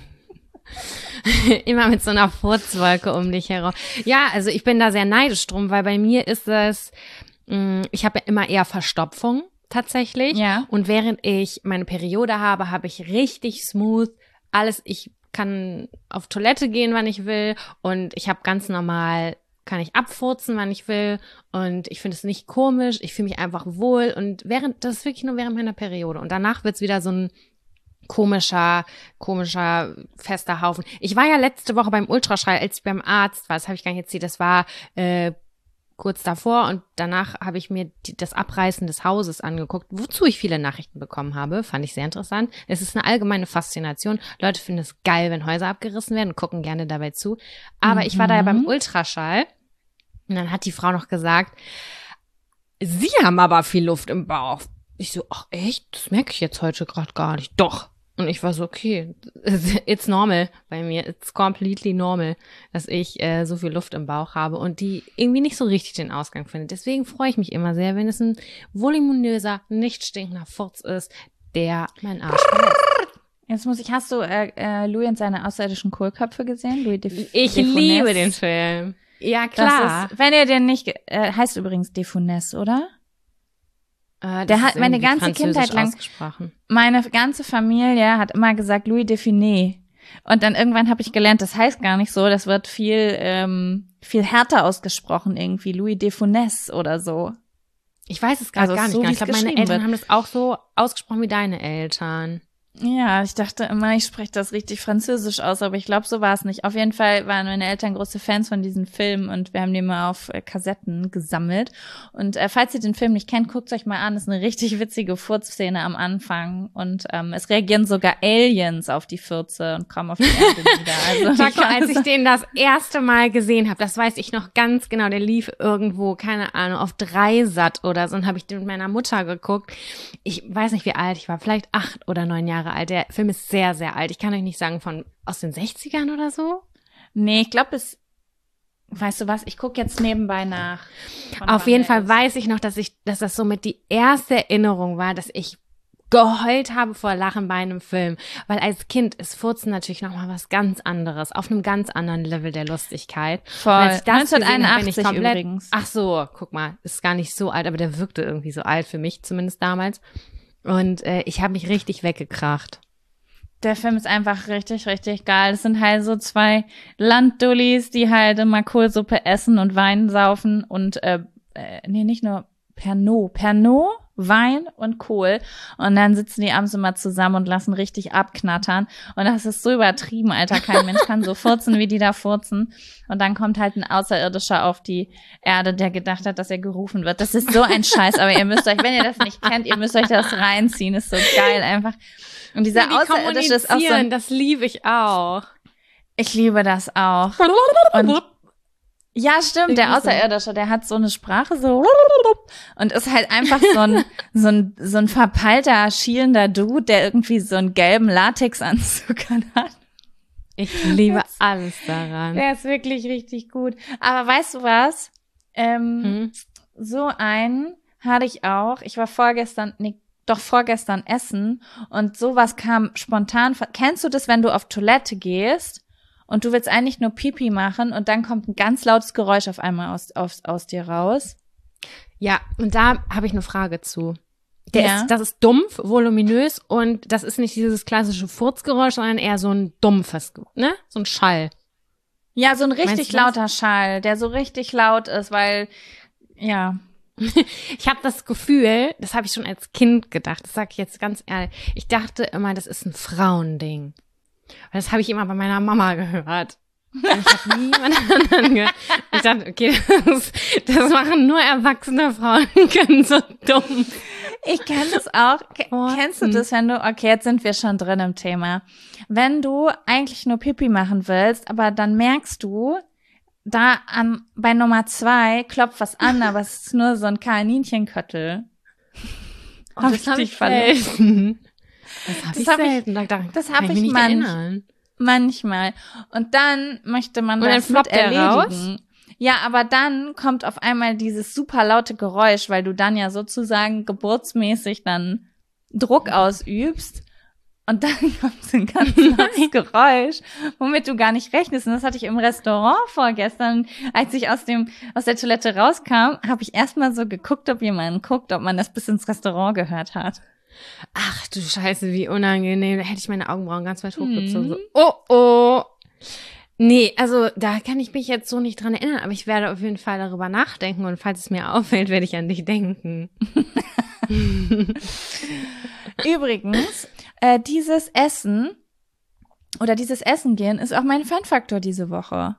Immer mit so einer Furzwolke um dich herum. Ja, also ich bin da sehr neidisch drum, weil bei mir ist es, mh, ich habe ja immer eher Verstopfung tatsächlich. Ja. Und während ich meine Periode habe, habe ich richtig smooth alles. Ich kann auf Toilette gehen, wann ich will. Und ich habe ganz normal, kann ich abfurzen, wann ich will. Und ich finde es nicht komisch. Ich fühle mich einfach wohl. Und während, das ist wirklich nur während meiner Periode. Und danach wird's wieder so ein komischer, komischer, fester Haufen. Ich war ja letzte Woche beim Ultraschall, als ich beim Arzt war, das habe ich gar nicht erzählt, das war äh, kurz davor und danach habe ich mir die, das Abreißen des Hauses angeguckt, wozu ich viele Nachrichten bekommen habe, fand ich sehr interessant. Es ist eine allgemeine Faszination. Leute finden es geil, wenn Häuser abgerissen werden und gucken gerne dabei zu. Aber Mhm. ich war da ja beim Ultraschall und dann hat die Frau noch gesagt, Sie haben aber viel Luft im Bauch. Ich so, ach echt? Das merke ich jetzt heute gerade gar nicht. Doch. Und ich war so, okay, it's normal bei mir. It's completely normal, dass ich äh, so viel Luft im Bauch habe und die irgendwie nicht so richtig den Ausgang findet. Deswegen freue ich mich immer sehr, wenn es ein voluminöser, nicht stinkender Furz ist, der meinen Arsch verlässt. Jetzt muss ich, hast du äh, äh, Louis und seine außerirdischen Kohlköpfe gesehen? Louis de Ich de Funès? liebe den Film. Ja, klar. Das ist, wenn ihr den nicht, äh, heißt übrigens de Funès, oder? Äh, der das hat ist meine irgendwie ganze französisch Kindheit lang- ausgesprochen. Meine ganze Familie hat immer gesagt Louis de Funès. Und dann irgendwann habe ich gelernt, das heißt gar nicht so, das wird viel ähm, viel härter ausgesprochen irgendwie, Louis de Funès oder so. Ich weiß es gerade Also gar nicht. so, Gar. wie Ich es glaube, meine geschrieben Eltern wird. haben das auch so ausgesprochen wie deine Eltern. Ja, ich dachte immer, ich spreche das richtig französisch aus, aber ich glaube, so war es nicht. Auf jeden Fall waren meine Eltern große Fans von diesen Filmen und wir haben die mal auf äh, Kassetten gesammelt. Und äh, falls ihr den Film nicht kennt, guckt euch mal an. Das ist eine richtig witzige Furzszene am Anfang und ähm, es reagieren sogar Aliens auf die Fürze und kommen auf die Erde wieder. Also, Jaco, als ich den das erste Mal gesehen habe, das weiß ich noch ganz genau, der lief irgendwo, keine Ahnung, auf Dreisat oder so und habe ich den mit meiner Mutter geguckt. Ich weiß nicht, wie alt ich war, vielleicht acht oder neun Jahre alt. Der Film ist sehr, sehr alt. Ich kann euch nicht sagen, von aus den sechzigern oder so. Nee, ich glaube, es, weißt du was, ich gucke jetzt nebenbei nach. von Auf wann jeden der Fall ist. weiß ich noch, dass ich, dass das somit die erste Erinnerung war, dass ich geheult habe vor Lachen bei einem Film. Weil als Kind ist Furzen natürlich nochmal was ganz anderes, auf einem ganz anderen Level der Lustigkeit. Voll. Und als ich das gesehen habe, bin ich neunzehnhunderteinundachtzig komplett, übrigens. Ach so, guck mal, ist gar nicht so alt, aber der wirkte irgendwie so alt für mich, zumindest damals. Und äh, ich habe mich richtig weggekracht. Der Film ist einfach richtig, richtig geil. Das sind halt so zwei Landdullis, die halt immer Kohlsuppe essen und Wein saufen und, äh, äh nee, nicht nur Pernod. Pernod, Wein und Kohl. Und dann sitzen die abends immer zusammen und lassen richtig abknattern. Und das ist so übertrieben, Alter. Kein Mensch kann so furzen, wie die da furzen. Und dann kommt halt ein Außerirdischer auf die Erde, der gedacht hat, dass er gerufen wird. Das ist so ein Scheiß. Aber ihr müsst euch, wenn ihr das nicht kennt, ihr müsst euch das reinziehen. Ist so geil einfach. Und dieser Die Außerirdische ist auch so kommunizieren, ein, das liebe ich auch. ich liebe das auch. Und Ja, stimmt, der Irgendwie so. Außerirdische, der hat so eine Sprache so und ist halt einfach so ein, so ein, so ein verpeilter, schielender Dude, der irgendwie so einen gelben Latexanzug hat. Ich liebe alles daran. Der ist wirklich richtig gut. Aber weißt du was? Ähm, Hm? so einen hatte ich auch. Ich war vorgestern, nee, doch vorgestern essen und sowas kam spontan. Kennst du das, wenn du auf Toilette gehst und du willst eigentlich nur Pipi machen und dann kommt ein ganz lautes Geräusch auf einmal aus, aus, aus dir raus? Ja, und da habe ich eine Frage zu. Der Ja. ist, das ist dumpf, voluminös und das ist nicht dieses klassische Furzgeräusch, sondern eher so ein dumpfes, ne? So ein Schall. Ja, so ein Meinst richtig du das? lauter Schall, der so richtig laut ist, weil, ja. Ich habe das Gefühl, das habe ich schon als Kind gedacht, das sage ich jetzt ganz ehrlich, ich dachte immer, das ist ein Frauending. Weil das habe ich immer bei meiner Mama gehört. Und ich habe niemand anderen gehört. Ich dachte, okay, das, das machen nur erwachsene Frauen, die können so dumm. Ich kenne das auch. Ke- Oh, Kennst du hm. das, wenn du, okay, jetzt sind wir schon drin im Thema. Wenn du eigentlich nur Pipi machen willst, aber dann merkst du, da an, bei Nummer zwei klopft was an, aber es ist nur so ein Kaninchenköttel. Oh, Hab das ich habe dich ich verloren? selten. Das habe Das ich hab ich- selten. Da, da das kann hab ich ich mich nicht manch- erinnern. Manchmal. Und dann möchte man Und dann das mit floppt der erledigen. Ja, aber dann kommt auf einmal dieses super laute Geräusch, weil du dann ja sozusagen geburtsmäßig dann Druck ausübst. Und dann kommt so ein ganz lautes Geräusch, womit du gar nicht rechnest. Und das hatte ich im Restaurant vorgestern. Als ich aus dem aus der Toilette rauskam, habe ich erstmal so geguckt, ob jemand guckt, ob man das bis ins Restaurant gehört hat. Ach du Scheiße, wie unangenehm. Da hätte ich meine Augenbrauen ganz weit hochgezogen. Mhm. So, oh, oh. Nee, also da kann ich mich jetzt so nicht dran erinnern, aber ich werde auf jeden Fall darüber nachdenken und falls es mir auffällt, werde ich an dich denken. Übrigens, äh, dieses Essen oder dieses Essen gehen ist auch mein Fun-Faktor diese Woche.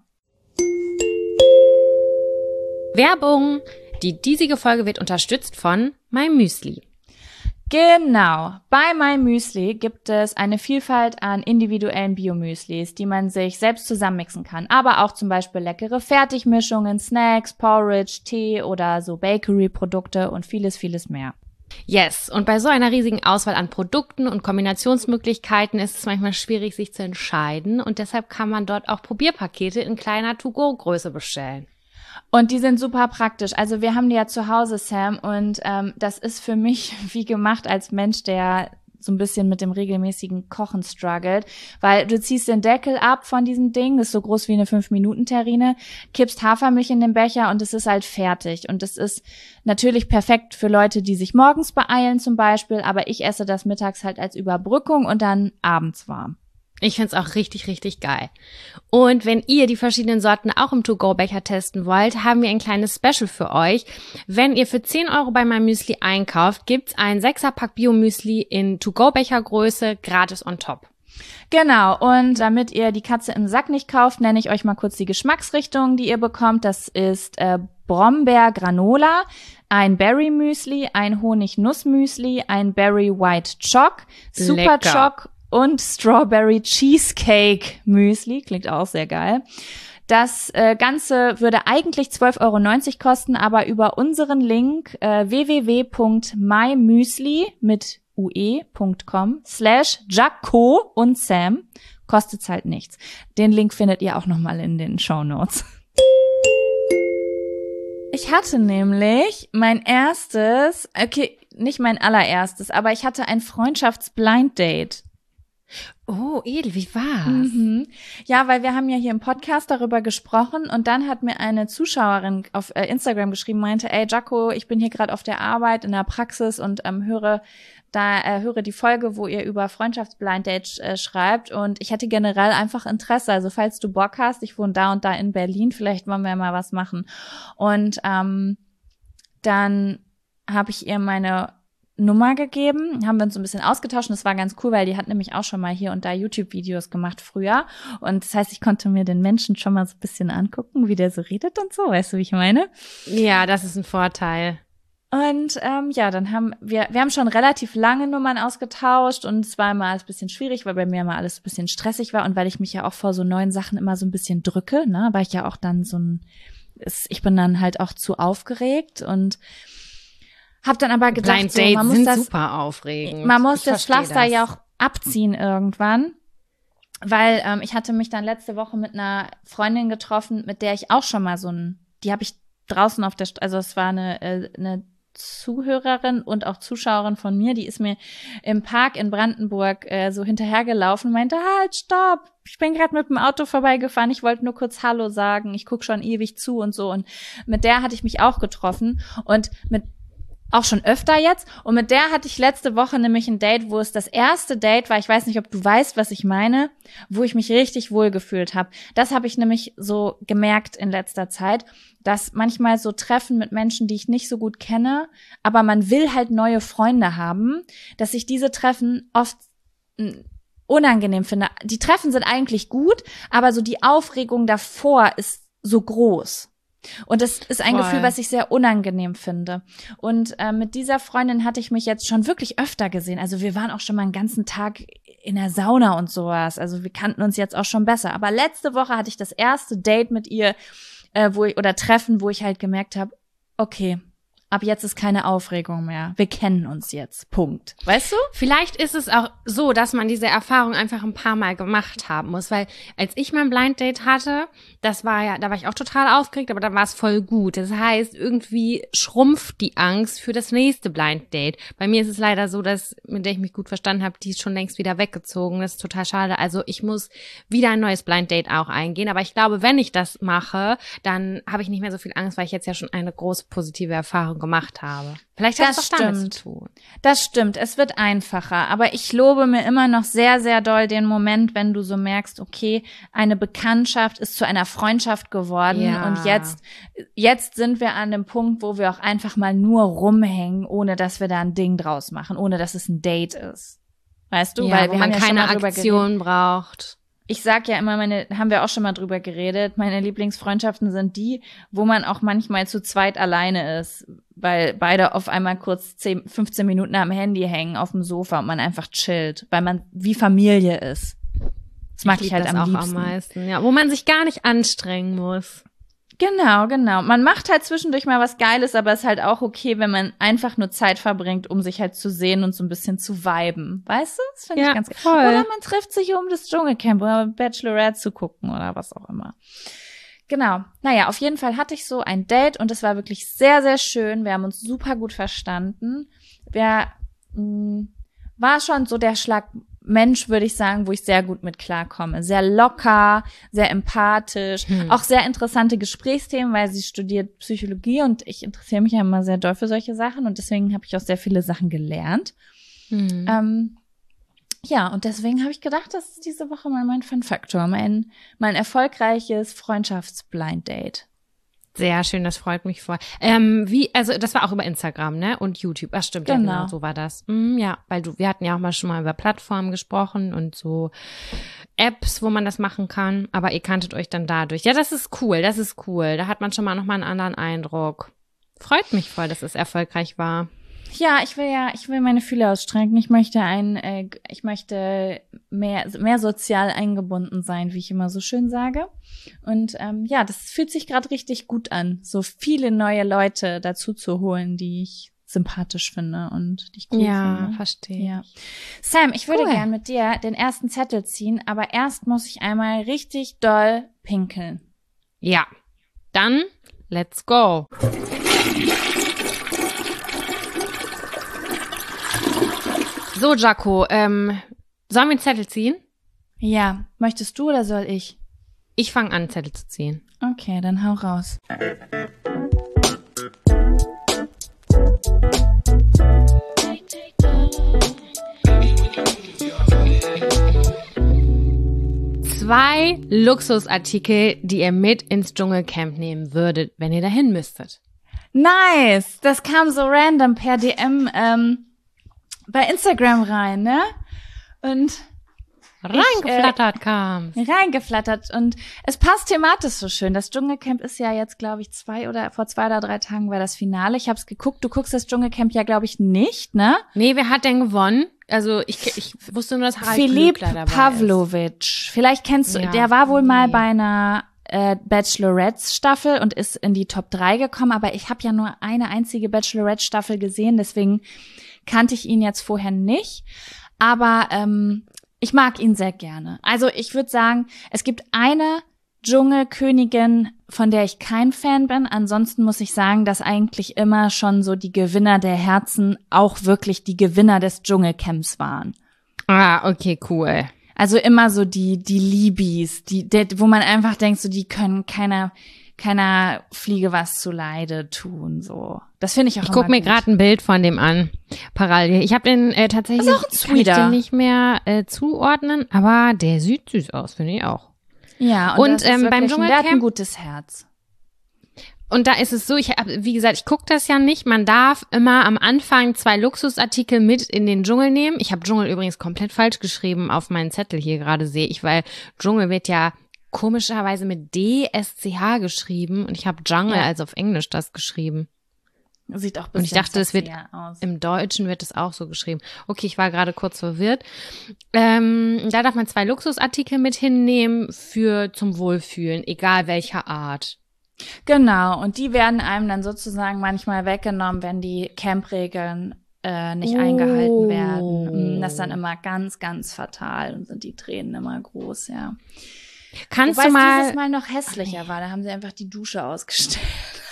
Werbung. Die diesige Folge wird unterstützt von My Müsli. Genau. Bei My Müsli gibt es eine Vielfalt an individuellen Biomüslis, die man sich selbst zusammenmixen kann. Aber auch zum Beispiel leckere Fertigmischungen, Snacks, Porridge, Tee oder so Bakery-Produkte und vieles, vieles mehr. Yes, und bei so einer riesigen Auswahl an Produkten und Kombinationsmöglichkeiten ist es manchmal schwierig, sich zu entscheiden und deshalb kann man dort auch Probierpakete in kleiner To-Go-Größe bestellen. Und die sind super praktisch. Also wir haben die ja zu Hause, Sam, und ähm, das ist für mich wie gemacht als Mensch, der so ein bisschen mit dem regelmäßigen Kochen struggelt, weil du ziehst den Deckel ab von diesem Ding, das ist so groß wie eine fünf Minuten Terrine, kippst Hafermilch in den Becher und es ist halt fertig. Und es ist natürlich perfekt für Leute, die sich morgens beeilen zum Beispiel, aber ich esse das mittags halt als Überbrückung und dann abends warm. Ich find's auch richtig, richtig geil. Und wenn ihr die verschiedenen Sorten auch im To-Go-Becher testen wollt, haben wir ein kleines Special für euch. Wenn ihr für zehn Euro bei My Müsli einkauft, gibt's ein Sechser-Pack Bio-Müsli in To-Go-Bechergröße gratis on top. Genau, und damit ihr die Katze im Sack nicht kauft, nenne ich euch mal kurz die Geschmacksrichtungen, die ihr bekommt. Das ist äh, Brombeer-Granola, ein Berry-Müsli, ein Honig-Nuss-Müsli, ein Berry-White Choc, Super Lecker. Choc und Strawberry Cheesecake Müsli. Klingt auch sehr geil. Das äh, Ganze würde eigentlich zwölf Euro neunzig kosten, aber über unseren Link äh, w w w punkt mymüsli mit ue.com slash Jaco und Sam kostet's halt nichts. Den Link findet ihr auch nochmal in den Shownotes. Ich hatte nämlich mein erstes, okay, nicht mein allererstes, aber ich hatte ein Freundschafts-Blind-Date. Oh, Edel, wie war's? Mhm. Ja, weil wir haben ja hier im Podcast darüber gesprochen und dann hat mir eine Zuschauerin auf äh, Instagram geschrieben, meinte, ey Jaco, ich bin hier gerade auf der Arbeit in der Praxis und ähm, höre da äh, höre die Folge, wo ihr über Freundschaftsblind Date äh, schreibt und ich hätte generell einfach Interesse, also falls du Bock hast, ich wohne da und da in Berlin, vielleicht wollen wir mal was machen. Und ähm, dann habe ich ihr meine Nummer gegeben, haben wir uns so ein bisschen ausgetauscht und das war ganz cool, weil die hat nämlich auch schon mal hier und da YouTube-Videos gemacht früher und das heißt, ich konnte mir den Menschen schon mal so ein bisschen angucken, wie der so redet und so, weißt du, wie ich meine? Ja, das ist ein Vorteil. Und ähm, ja, dann haben wir, wir haben schon relativ lange Nummern ausgetauscht und es war immer alles ein bisschen schwierig, weil bei mir immer alles ein bisschen stressig war und weil ich mich ja auch vor so neuen Sachen immer so ein bisschen drücke, ne, weil ich ja auch dann so ein ist, ich bin dann halt auch zu aufgeregt und hab dann aber gedacht, Blind so, Dates man muss sind das, super aufregend. man muss Ich das verstehe Pflaster das. ja auch abziehen irgendwann. Weil ähm, ich hatte mich dann letzte Woche mit einer Freundin getroffen, mit der ich auch schon mal so ein, die habe ich draußen auf der, St- also es war eine, äh, eine Zuhörerin und auch Zuschauerin von mir, die ist mir im Park in Brandenburg äh, so hinterhergelaufen und meinte, halt, stopp, ich bin gerade mit dem Auto vorbeigefahren, ich wollte nur kurz Hallo sagen, ich guck schon ewig zu und so. Und mit der hatte ich mich auch getroffen und mit auch schon öfter jetzt. Und mit der hatte ich letzte Woche nämlich ein Date, wo es das erste Date war, ich weiß nicht, ob du weißt, was ich meine, wo ich mich richtig wohl gefühlt habe. Das habe ich nämlich so gemerkt in letzter Zeit, dass manchmal so Treffen mit Menschen, die ich nicht so gut kenne, aber man will halt neue Freunde haben, dass ich diese Treffen oft mh, unangenehm finde. Die Treffen sind eigentlich gut, aber so die Aufregung davor ist so groß. Und das ist ein Voll. Gefühl, was ich sehr unangenehm finde. Und äh, mit dieser Freundin hatte ich mich jetzt schon wirklich öfter gesehen. Also wir waren auch schon mal einen ganzen Tag in der Sauna und sowas. Also wir kannten uns jetzt auch schon besser. Aber letzte Woche hatte ich das erste Date mit ihr, äh, wo ich, oder Treffen, wo ich halt gemerkt habe, okay, ab jetzt ist keine Aufregung mehr. Wir kennen uns jetzt. Punkt. Weißt du? Vielleicht ist es auch so, dass man diese Erfahrung einfach ein paar Mal gemacht haben muss, weil als ich mein Blind Date hatte, das war ja, da war ich auch total aufgeregt, aber da war es voll gut. Das heißt, irgendwie schrumpft die Angst für das nächste Blind Date. Bei mir ist es leider so, dass, mit der ich mich gut verstanden habe, die ist schon längst wieder weggezogen. Das ist total schade. Also ich muss wieder ein neues Blind Date auch eingehen. Aber ich glaube, wenn ich das mache, dann habe ich nicht mehr so viel Angst, weil ich jetzt ja schon eine große positive Erfahrung gemacht habe. Vielleicht hat es Das doch damit stimmt. zu tun. Das stimmt, es wird einfacher, aber ich lobe mir immer noch sehr, sehr doll den Moment, wenn du so merkst, okay, eine Bekanntschaft ist zu einer Freundschaft geworden Ja. und jetzt, jetzt sind wir an dem Punkt, wo wir auch einfach mal nur rumhängen, ohne dass wir da ein Ding draus machen, ohne dass es ein Date ist. Weißt du, Ja, weil wo wir man haben ja schon keine mal drüber Aktion braucht. Ich sag ja immer, meine, haben wir auch schon mal drüber geredet, meine Lieblingsfreundschaften sind die, wo man auch manchmal zu zweit alleine ist, weil beide auf einmal kurz zehn, fünfzehn Minuten am Handy hängen auf dem Sofa und man einfach chillt, weil man wie Familie ist. Das mag ich, lieb halt das am auch liebsten. am meisten. Ja, wo man sich gar nicht anstrengen muss. Genau, genau. Man macht halt zwischendurch mal was Geiles, aber ist halt auch okay, wenn man einfach nur Zeit verbringt, um sich halt zu sehen und so ein bisschen zu viben. Weißt du? Das finde Ja, ich ganz geil. voll. Oder man trifft sich, um das Dschungelcamp oder Bachelorette zu gucken oder was auch immer. Genau. Naja, auf jeden Fall hatte ich so ein Date und es war wirklich sehr, sehr schön. Wir haben uns super gut verstanden. Wir mh, war schon so der Schlag Mensch, würde ich sagen, wo ich sehr gut mit klarkomme. Sehr locker, sehr empathisch, Hm. auch sehr interessante Gesprächsthemen, weil sie studiert Psychologie und ich interessiere mich ja immer sehr doll für solche Sachen und deswegen habe ich auch sehr viele Sachen gelernt. Hm. Ähm, ja, und deswegen habe ich gedacht, das ist diese Woche mal mein Fun Factor, mein, mein erfolgreiches Freundschafts-Blind Date. Sehr schön, das freut mich voll. Ähm, wie, also das war auch über Instagram, ne? Und YouTube. Ach stimmt, ja, Genau. genau, so war das. Mm, ja, weil du, wir hatten ja auch mal schon mal über Plattformen gesprochen und so Apps, wo man das machen kann. Aber ihr kanntet euch dann dadurch. Ja, das ist cool, das ist cool. Da hat man schon mal nochmal einen anderen Eindruck. Freut mich voll, dass es erfolgreich war. Ja, ich will ja, ich will meine Fühler ausstrecken. Ich möchte ein, äh, ich möchte mehr, mehr sozial eingebunden sein, wie ich immer so schön sage. Und ähm, ja, das fühlt sich gerade richtig gut an, so viele neue Leute dazu zu holen, die ich sympathisch finde und die ich cool Ja, finde. verstehe. Ja. Sam, ich würde Cool. gern mit dir den ersten Zettel ziehen, aber erst muss ich einmal richtig doll pinkeln. Ja, dann let's go. So, Jaco, ähm, sollen wir einen Zettel ziehen? Ja, möchtest du oder soll ich? Ich fange an, Zettel zu ziehen. Okay, dann hau raus. Zwei Luxusartikel, die ihr mit ins Dschungelcamp nehmen würdet, wenn ihr dahin müsstet. Nice! Das kam so random per D M ähm, bei Instagram rein, ne? Und Reingeflattert kam. reingeflattert. Und es passt thematisch so schön. Das Dschungelcamp ist ja jetzt, glaube ich, zwei oder vor zwei oder drei Tagen war das Finale. Ich habe es geguckt. Du guckst das Dschungelcamp ja, glaube ich, nicht, ne? Nee, wer hat denn gewonnen? Also ich, ich wusste nur, dass Harald Philipp Glöckler dabei Pavlovic. Vielleicht kennst du, Ja, der war wohl mal nee. bei einer äh, Bachelorette-Staffel und ist in die Top drei gekommen, aber ich habe ja nur eine einzige Bachelorette-Staffel gesehen, deswegen kannte ich ihn jetzt vorher nicht. Aber ähm, ich mag ihn sehr gerne. Also ich würde sagen, es gibt eine Dschungelkönigin, von der ich kein Fan bin. Ansonsten muss ich sagen, dass eigentlich immer schon so die Gewinner der Herzen auch wirklich die Gewinner des Dschungelcamps waren. Ah, okay, cool. Also immer so die die Liebis, die der, wo man einfach denkt, so die können keiner keiner Fliege was zu Leide tun, so. Das finde ich auch Ich immer guck mir gut. gerade ein Bild von dem an. Parallel. Ich habe den äh, tatsächlich Das ist auch ein kann ich Sweeter. den nicht mehr äh, zuordnen, aber der sieht süß aus, finde ich auch. Ja, und, Und, das ist ähm, beim wirklich ein- der hat ein Dschungelcamp- gutes Herz. Und da ist es so, ich hab, wie gesagt, ich gucke das ja nicht. Man darf immer am Anfang zwei Luxusartikel mit in den Dschungel nehmen. Ich habe Dschungel übrigens komplett falsch geschrieben auf meinen Zettel hier gerade, sehe ich, weil Dschungel wird ja komischerweise mit D S C H geschrieben und ich habe Jungle, Ja. also auf Englisch, das geschrieben. Sieht auch ein Und ich bisschen dachte, es wird sexier aus. Im Deutschen wird es auch so geschrieben. Okay, ich war gerade kurz verwirrt. Ähm, da darf man zwei Luxusartikel mit hinnehmen für zum Wohlfühlen, egal welcher Art. Genau, und die werden einem dann sozusagen manchmal weggenommen, wenn die Campregeln äh, nicht Oh. eingehalten werden. Mm, Das ist dann immer ganz, ganz fatal und sind die Tränen immer groß, ja. Kannst Wobei du es mal, dieses Mal noch hässlicher war, da haben sie einfach die Dusche ausgestellt.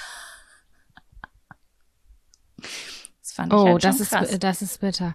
Das fand ich oh, halt schon das ist, krass. das ist bitter.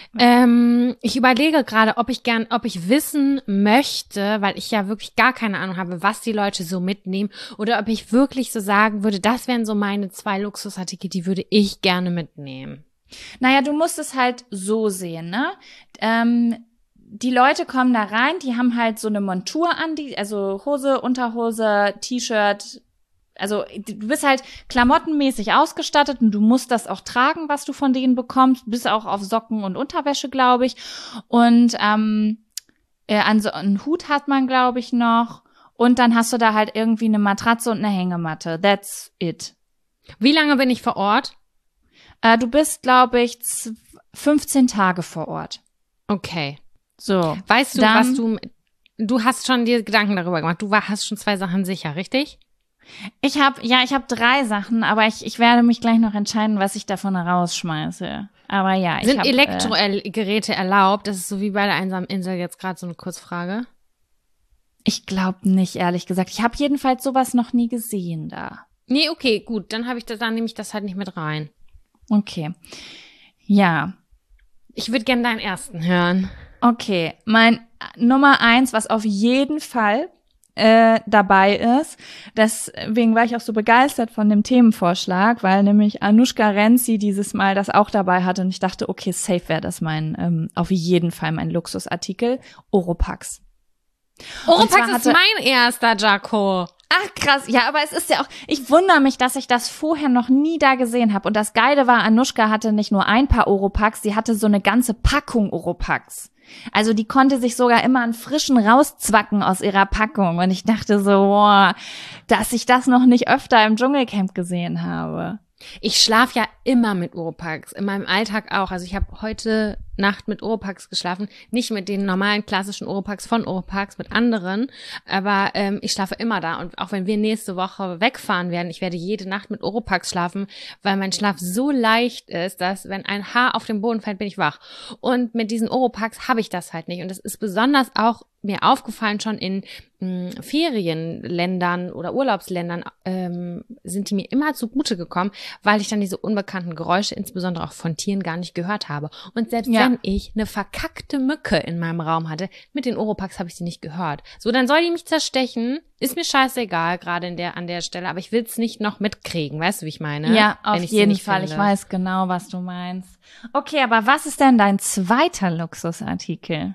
Ähm, ich überlege gerade, ob ich gern, ob ich wissen möchte, weil ich ja wirklich gar keine Ahnung habe, was die Leute so mitnehmen, oder ob ich wirklich so sagen würde, das wären so meine zwei Luxusartikel, die würde ich gerne mitnehmen. Naja, du musst es halt so sehen, ne? Ähm, die Leute kommen da rein, die haben halt so eine Montur an, die, also Hose, Unterhose, T-Shirt, also du bist halt klamottenmäßig ausgestattet und du musst das auch tragen, was du von denen bekommst, bis auch auf Socken und Unterwäsche, glaube ich. Und ähm, äh, also einen Hut hat man, glaube ich, noch. Und dann hast du da halt irgendwie eine Matratze und eine Hängematte. That's it. Wie lange bin ich vor Ort? Äh, du bist, glaube ich, z- fünfzehn Tage vor Ort. Okay. So. Weißt du, Dann- was du, du hast schon dir Gedanken darüber gemacht. Du war, hast schon zwei Sachen sicher, richtig? Ich habe, ja, ich habe drei Sachen, aber ich, ich werde mich gleich noch entscheiden, was ich davon rausschmeiße. Aber ja, ich Sind hab, äh, Elektrogeräte erlaubt? Das ist so wie bei der einsamen Insel jetzt gerade so eine Kurzfrage. ich glaube nicht, ehrlich gesagt. Ich habe jedenfalls sowas noch nie gesehen da. Nee, okay, gut. Dann habe ich das, dann nehme ich das halt nicht mit rein. Okay. Ja. Ich würde gerne deinen ersten hören. Okay. Mein äh, Nummer eins, was auf jeden Fall äh, dabei ist, deswegen war ich auch so begeistert von dem Themenvorschlag, weil nämlich Anushka Renzi dieses Mal das auch dabei hatte und ich dachte, okay, safe wäre das mein, ähm, auf jeden Fall mein Luxusartikel, Oropax. Oropax zwar ist hatte- mein erster, Jaco. Ach krass, ja, aber es ist ja auch, ich wundere mich, dass ich das vorher noch nie da gesehen habe. Und das Geile war, Anushka hatte nicht nur ein paar Oropax, sie hatte so eine ganze Packung Oropax. Also die konnte sich sogar immer einen frischen rauszwacken aus ihrer Packung. Und ich dachte so, boah, dass ich das noch nicht öfter im Dschungelcamp gesehen habe. Ich schlafe ja immer mit Oropax, in meinem Alltag auch. Also ich habe heute Nacht mit Oropax geschlafen, nicht mit den normalen klassischen Oropax von Oropax, mit anderen, aber ähm, ich schlafe immer da. Und auch wenn wir nächste Woche wegfahren werden, ich werde jede Nacht mit Oropax schlafen, weil mein Schlaf so leicht ist, dass wenn ein Haar auf den Boden fällt, bin ich wach. Und mit diesen Oropax habe ich das halt nicht. Und das ist besonders auch mir aufgefallen, schon in mh, Ferienländern oder Urlaubsländern ähm, sind die mir immer zugute gekommen, weil ich dann diese unbekannten Geräusche, insbesondere auch von Tieren, gar nicht gehört habe. Und selbst Ja. wenn ich eine verkackte Mücke in meinem Raum hatte, mit den Oropax habe ich sie nicht gehört. So, dann soll die mich zerstechen, ist mir scheißegal, gerade in der, an der Stelle, aber ich will es nicht noch mitkriegen, weißt du, wie ich meine? Ja, Wenn auf ich sie jeden nicht Fall. finde. Ich weiß genau, was du meinst. Okay, aber was ist denn dein zweiter Luxusartikel?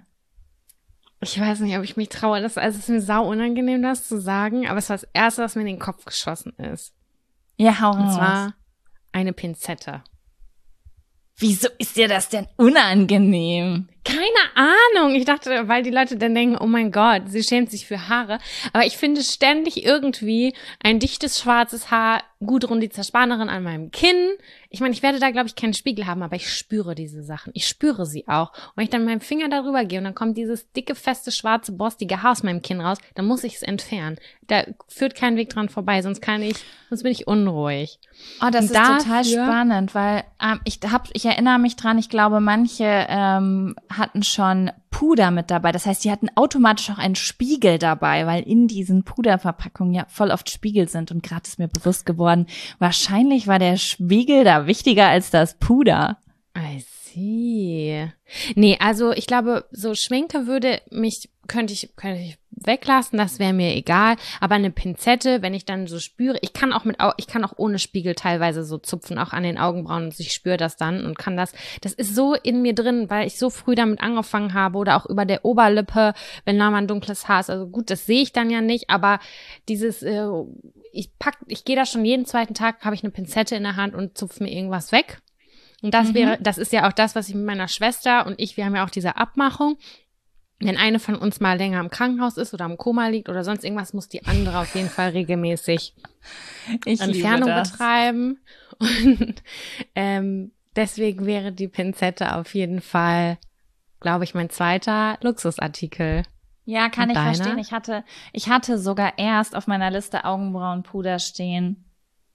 Ich weiß nicht, ob ich mich traue. Das, also es ist mir sau unangenehm, das zu sagen, aber es war das Erste, was mir in den Kopf geschossen ist. Ja, hau Und raus. zwar eine Pinzette. Wieso ist dir das denn unangenehm? Keine Ahnung. Ich dachte, weil die Leute dann denken, oh mein Gott, sie schämt sich für Haare. Aber ich finde ständig irgendwie ein dichtes schwarzes Haar, Gudrun die Zerspanerin an meinem Kinn. Ich meine, ich werde da, glaube ich, keinen Spiegel haben, aber ich spüre diese Sachen. Ich spüre sie auch. Und wenn ich dann mit meinem Finger darüber gehe und dann kommt dieses dicke, feste, schwarze, borstige Haar aus meinem Kinn raus, dann muss ich es entfernen. Da führt kein Weg dran vorbei, sonst kann ich, sonst bin ich unruhig. Oh, das Und ist dafür, total spannend, weil ähm, ich hab, ich erinnere mich dran, ich glaube, manche ähm, hatten schon Puder mit dabei. Das heißt, die hatten automatisch auch einen Spiegel dabei, weil in diesen Puderverpackungen ja voll oft Spiegel sind. Und gerade ist mir bewusst geworden, wahrscheinlich war der Spiegel da wichtiger als das Puder. I see. Nee, also ich glaube, so Schminke würde mich, könnte ich, könnte ich weglassen, das wäre mir egal. Aber eine Pinzette, wenn ich dann so spüre, ich kann auch mit, ich kann auch ohne Spiegel teilweise so zupfen, auch an den Augenbrauen und ich spüre das dann und kann das, das ist so in mir drin, weil ich so früh damit angefangen habe oder auch über der Oberlippe, wenn da mal ein dunkles Haar ist. Also gut, das sehe ich dann ja nicht, aber dieses, äh, ich pack, ich gehe da schon jeden zweiten Tag, habe ich eine Pinzette in der Hand und zupfe mir irgendwas weg. Und das Mhm. wäre, das ist ja auch das, was ich mit meiner Schwester und ich, wir haben ja auch diese Abmachung. Wenn eine von uns mal länger im Krankenhaus ist oder im Koma liegt oder sonst irgendwas, muss die andere auf jeden Fall regelmäßig Ich Entfernung liebe das. betreiben. Und ähm, deswegen wäre die Pinzette auf jeden Fall, glaube ich, mein zweiter Luxusartikel. Ja, kann Und ich deiner? verstehen. Ich hatte, ich hatte sogar erst auf meiner Liste Augenbrauenpuder stehen.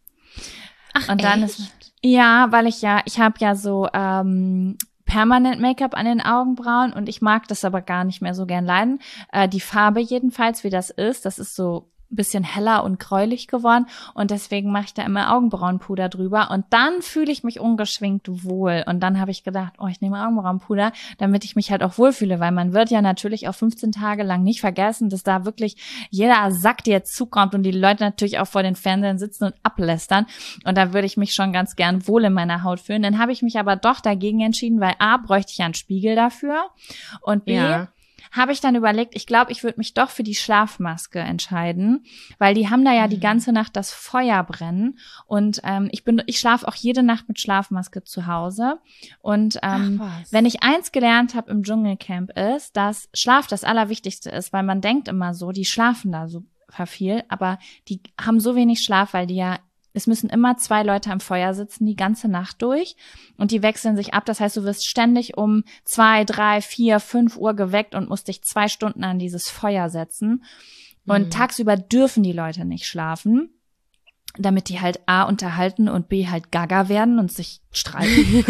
Ach, Und dann echt? ist, ja, weil ich ja, ich habe ja so ähm, permanent Make-up an den Augenbrauen und ich mag das aber gar nicht mehr so gern leiden. Äh, die Farbe jedenfalls, wie das ist, das ist so ein bisschen heller und gräulich geworden und deswegen mache ich da immer Augenbrauenpuder drüber und dann fühle ich mich ungeschminkt wohl und dann habe ich gedacht, oh, ich nehme Augenbrauenpuder, damit ich mich halt auch wohlfühle, weil man wird ja natürlich auch fünfzehn Tage lang nicht vergessen, dass da wirklich jeder Sack dir zukommt und die Leute natürlich auch vor den Fernsehern sitzen und ablästern und da würde ich mich schon ganz gern wohl in meiner Haut fühlen. Dann habe ich mich aber doch dagegen entschieden, weil A, bräuchte ich ja einen Spiegel dafür und B, Ja. habe ich dann überlegt, ich glaube, ich würde mich doch für die Schlafmaske entscheiden, weil die haben da ja die ganze Nacht das Feuer brennen und ähm, ich bin, ich schlafe auch jede Nacht mit Schlafmaske zu Hause und ähm, Ach, was. wenn ich eins gelernt habe im Dschungelcamp ist, dass Schlaf das Allerwichtigste ist, weil man denkt immer so, die schlafen da so viel, aber die haben so wenig Schlaf, weil die ja es müssen immer zwei Leute am Feuer sitzen, die ganze Nacht durch. Und die wechseln sich ab. Das heißt, du wirst ständig um zwei, drei, vier, fünf Uhr geweckt und musst dich zwei Stunden an dieses Feuer setzen. Und Mhm. tagsüber dürfen die Leute nicht schlafen, damit die halt A, unterhalten und B, halt gaga werden und sich streiten.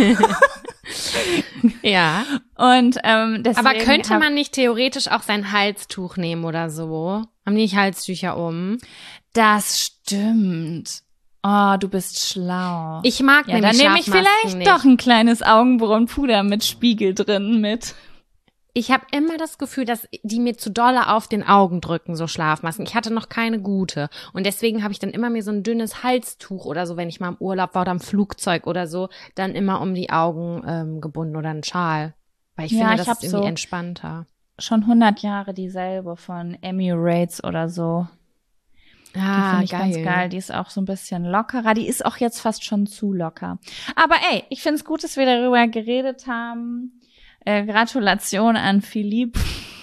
Ja. Und ähm, deswegen Aber könnte hab- man nicht theoretisch auch sein Halstuch nehmen oder so? Haben die nicht Halstücher um? Das stimmt. Oh, du bist schlau. Ich mag ja, dann nämlich nehme ich Schlafmasken vielleicht nicht. doch ein kleines Augenbrauenpuder mit Spiegel drin mit. Ich habe immer das Gefühl, dass die mir zu dolle auf den Augen drücken, so Schlafmasken. Ich hatte noch keine gute. Und deswegen habe ich dann immer mir so ein dünnes Halstuch oder so, wenn ich mal im Urlaub war oder im Flugzeug oder so, dann immer um die Augen ähm, gebunden oder einen Schal. Weil ich Ja, finde, ich das hab ist irgendwie so- entspannter. Schon hundert Jahre dieselbe von Emirates oder so. Die Ah, finde ich ganz geil. Die ist auch so ein bisschen lockerer. Die ist auch jetzt fast schon zu locker. Aber ey, ich finde es gut, dass wir darüber geredet haben. Äh, Gratulation an Philipp.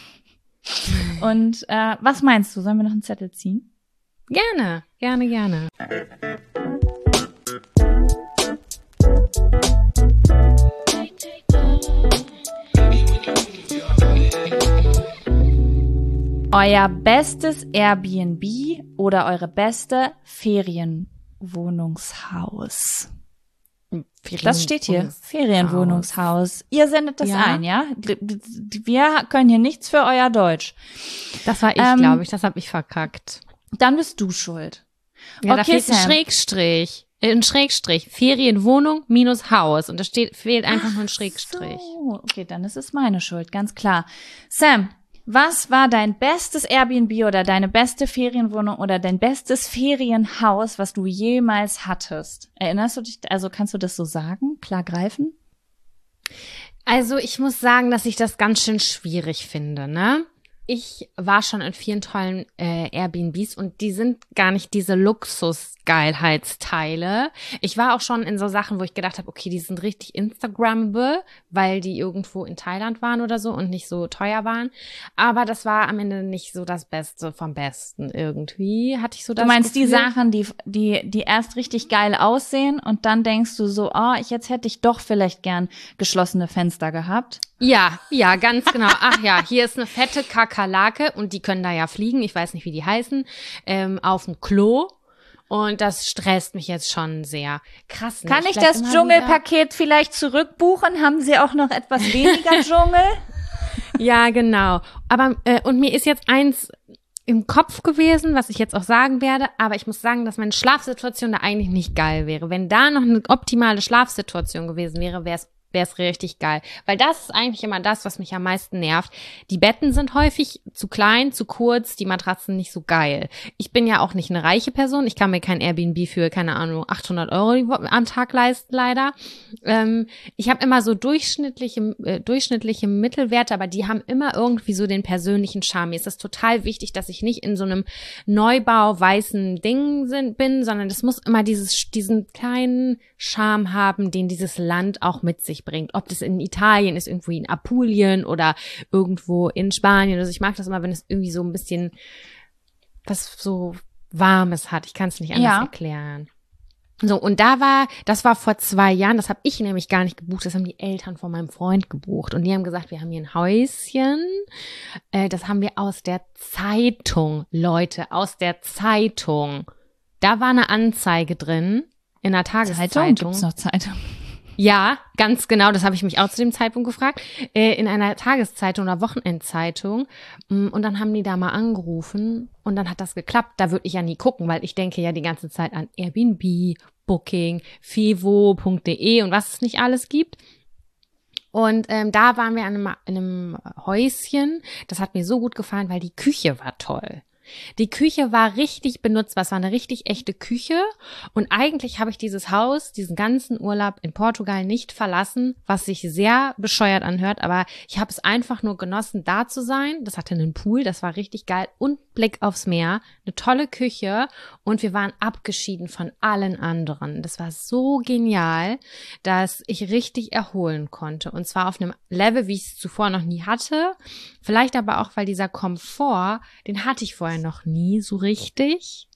Und äh, was meinst du? Sollen wir noch einen Zettel ziehen? Gerne, gerne, gerne. Euer bestes Airbnb oder eure beste Ferienwohnungshaus? Das steht hier. Ferienwohnungshaus. Ihr sendet das Ja. ein, ja? D- d- d- Wir können hier nichts für euer Deutsch. Das war ich, Ähm, glaube ich. Das habe ich verkackt. Dann bist du schuld. Ja, da okay, fehlt ein Sam. Schrägstrich. Äh, Ein Schrägstrich. Ferienwohnung minus Haus. Und da steht, fehlt einfach nur ein Schrägstrich. So, okay, dann ist es meine Schuld, ganz klar. Sam, was war dein bestes Airbnb oder deine beste Ferienwohnung oder dein bestes Ferienhaus, was du jemals hattest? Erinnerst du dich, also kannst du das so sagen, klar greifen? Also ich muss sagen, dass ich das ganz schön schwierig finde, ne? ich war schon in vielen tollen äh, Airbnbs und die sind gar nicht diese Luxus-Geilheitsteile. Ich war auch schon in so Sachen, wo ich gedacht habe, okay, die sind richtig Instagrammable, weil die irgendwo in Thailand waren oder so und nicht so teuer waren. Aber das war am Ende nicht so das Beste vom Besten irgendwie. Hatte ich so das Du meinst Gefühl. die Sachen, die, die, die erst richtig geil aussehen und dann denkst du so, oh, ich, jetzt hätte ich doch vielleicht gern geschlossene Fenster gehabt. Ja, ja, ganz genau. Ach ja, hier ist eine fette Kakerlake und die können da ja fliegen, ich weiß nicht, wie die heißen, ähm, auf dem Klo. Und das stresst mich jetzt schon sehr. Krass, ne? Kann ich, bleib das immer Dschungelpaket vielleicht zurückbuchen? Haben Sie auch noch etwas weniger Dschungel? wieder- Ja, genau. Aber, äh, und mir ist jetzt eins im Kopf gewesen, was ich jetzt auch sagen werde, aber ich muss sagen, dass meine Schlafsituation da eigentlich nicht geil wäre. Wenn da noch eine optimale Schlafsituation gewesen wäre, wäre es wäre es richtig geil. Weil das ist eigentlich immer das, was mich am meisten nervt. Die Betten sind häufig zu klein, zu kurz, die Matratzen nicht so geil. Ich bin ja auch nicht eine reiche Person. Ich kann mir kein Airbnb für, keine Ahnung, achthundert Euro am Tag leisten, leider. Ähm, ich habe immer so durchschnittliche, äh, durchschnittliche Mittelwerte, aber die haben immer irgendwie so den persönlichen Charme. Mir ist das total wichtig, dass ich nicht in so einem Neubau weißen Ding sind, bin, sondern es muss immer dieses, diesen kleinen Charme haben, den dieses Land auch mit sich bringt. Ob das in Italien ist, irgendwo in Apulien oder irgendwo in Spanien. Also ich mag das immer, wenn es irgendwie so ein bisschen was so Warmes hat. Ich kann es nicht anders Ja. erklären. So, und da war, das war vor zwei Jahren, das habe ich nämlich gar nicht gebucht, das haben die Eltern von meinem Freund gebucht. Und die haben gesagt, wir haben hier ein Häuschen. Äh, das haben wir aus der Zeitung, Leute, aus der Zeitung. Da war eine Anzeige drin in der Tageszeitung. Gibt's noch Zeitung? Ja, ganz genau, das habe ich mich auch zu dem Zeitpunkt gefragt, äh, in einer Tageszeitung oder Wochenendzeitung. Mm, Und dann haben die da mal angerufen und dann hat das geklappt. Da würde ich ja nie gucken, weil ich denke ja die ganze Zeit an Airbnb, Booking, fivo punkt de und was es nicht alles gibt. Und ähm, da waren wir an einem, in einem Häuschen. Das hat mir so gut gefallen, weil die Küche war toll. Die Küche war richtig benutzbar, es war eine richtig echte Küche und eigentlich habe ich dieses Haus, diesen ganzen Urlaub in Portugal nicht verlassen, was sich sehr bescheuert anhört, aber ich habe es einfach nur genossen, da zu sein. Das hatte einen Pool, das war richtig geil und Blick aufs Meer, eine tolle Küche und wir waren abgeschieden von allen anderen. Das war so genial, dass ich richtig erholen konnte und zwar auf einem Level, wie ich es zuvor noch nie hatte. Vielleicht aber auch, weil dieser Komfort, den hatte ich vorher noch nie so richtig,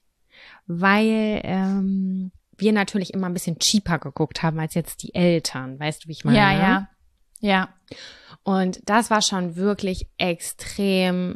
weil ähm, wir natürlich immer ein bisschen cheaper geguckt haben als jetzt die Eltern. Weißt du, wie ich meine? Ja, ja. Ja. Und das war schon wirklich extrem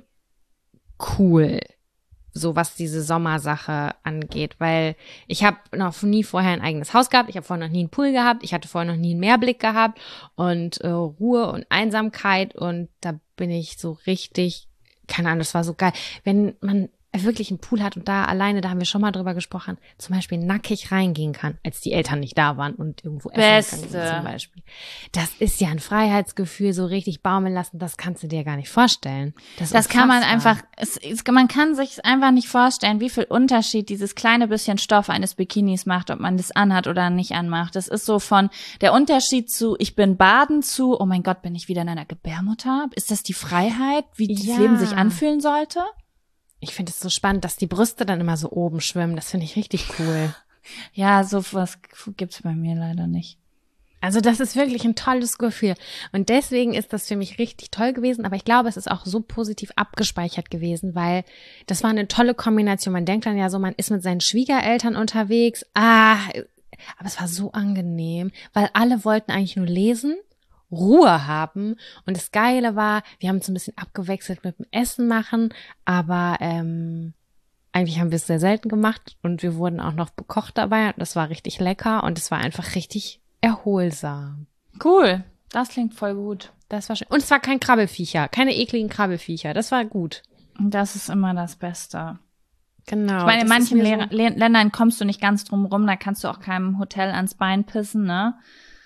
cool, so was diese Sommersache angeht, weil ich habe noch nie vorher ein eigenes Haus gehabt, ich habe vorher noch nie einen Pool gehabt, ich hatte vorher noch nie einen Meerblick gehabt und äh, Ruhe und Einsamkeit und da bin ich so richtig, keine Ahnung, das war so geil, wenn man wirklich einen Pool hat und da alleine, da haben wir schon mal drüber gesprochen, zum Beispiel nackig reingehen kann, als die Eltern nicht da waren und irgendwo essen Beste. gegangen sind zum Beispiel. Das ist ja ein Freiheitsgefühl, so richtig baumeln lassen, das kannst du dir gar nicht vorstellen. Das, ist Das kann man unfassbar. einfach, es, es, man kann sich einfach nicht vorstellen, wie viel Unterschied dieses kleine bisschen Stoff eines Bikinis macht, ob man das anhat oder nicht anmacht. Das ist so von der Unterschied zu, ich bin baden zu, oh mein Gott, bin ich wieder in einer Gebärmutter? Ist das die Freiheit, wie das Ja. Leben sich anfühlen sollte? Ich finde es so spannend, dass die Brüste dann immer so oben schwimmen. Das finde ich richtig cool. Ja, so was gibt's bei mir leider nicht. Also das ist wirklich ein tolles Gefühl. Und deswegen ist das für mich richtig toll gewesen. Aber ich glaube, es ist auch so positiv abgespeichert gewesen, weil das war eine tolle Kombination. Man denkt dann ja so, man ist mit seinen Schwiegereltern unterwegs. Ah, aber es war so angenehm, weil alle wollten eigentlich nur lesen, Ruhe haben. Und das Geile war, wir haben uns ein bisschen abgewechselt mit dem Essen machen, aber ähm, eigentlich haben wir es sehr selten gemacht und wir wurden auch noch bekocht dabei. Das war richtig lecker und es war einfach richtig erholsam. Cool, das klingt voll gut. Das war schön. Und es war kein Krabbelfiecher, keine ekligen Krabbelfiecher. Das war gut. Das ist immer das Beste. Genau. Ich meine, in das ist manchen mir Le so- Le Ländern kommst du nicht ganz drum rum, da kannst du auch keinem Hotel ans Bein pissen, ne?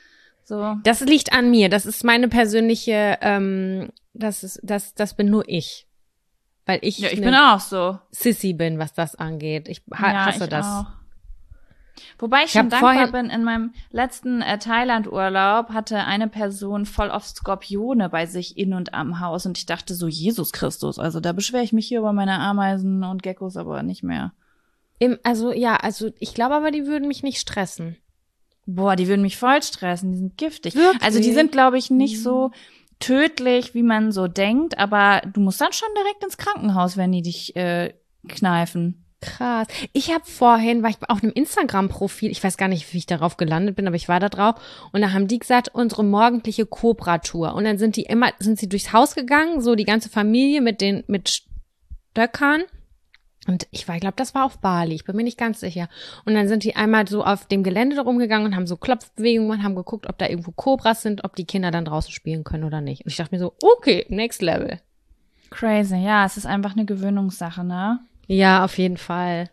So. Das liegt an mir. Das ist meine persönliche, ähm, das ist, das, das bin nur ich. Weil ich, Ja, ich eine bin auch so. Sissy bin, was das angeht. Ich ha Ja, hasse ich das. auch. Wobei ich, Ich schon hab dankbar vorhin- bin, in meinem letzten äh, Thailand-Urlaub hatte eine Person voll oft Skorpione bei sich in und am Haus und ich dachte so, Jesus Christus, also da beschwere ich mich hier über meine Ameisen und Geckos aber nicht mehr. Im, also ja, also ich glaube aber, die würden mich nicht stressen. Boah, die würden mich voll stressen, die sind giftig. Wirklich? Also die sind, glaube ich, nicht so tödlich, wie man so denkt, aber du musst dann schon direkt ins Krankenhaus, wenn die dich äh, kneifen. Krass. Ich habe vorhin, war ich auf einem Instagram-Profil, ich weiß gar nicht, wie ich darauf gelandet bin, aber ich war da drauf und da haben die gesagt, unsere morgendliche Cobra-Tour. Und dann sind die immer, sind sie durchs Haus gegangen, so die ganze Familie mit den, mit Stöckern. Und ich war, ich glaube, das war auf Bali, ich bin mir nicht ganz sicher. Und dann sind die einmal so auf dem Gelände rumgegangen und haben so Klopfbewegungen und haben geguckt, ob da irgendwo Kobras sind, ob die Kinder dann draußen spielen können oder nicht. Und ich dachte mir so, okay, next level. Crazy, ja, es ist einfach eine Gewöhnungssache, ne? Ja, auf jeden Fall.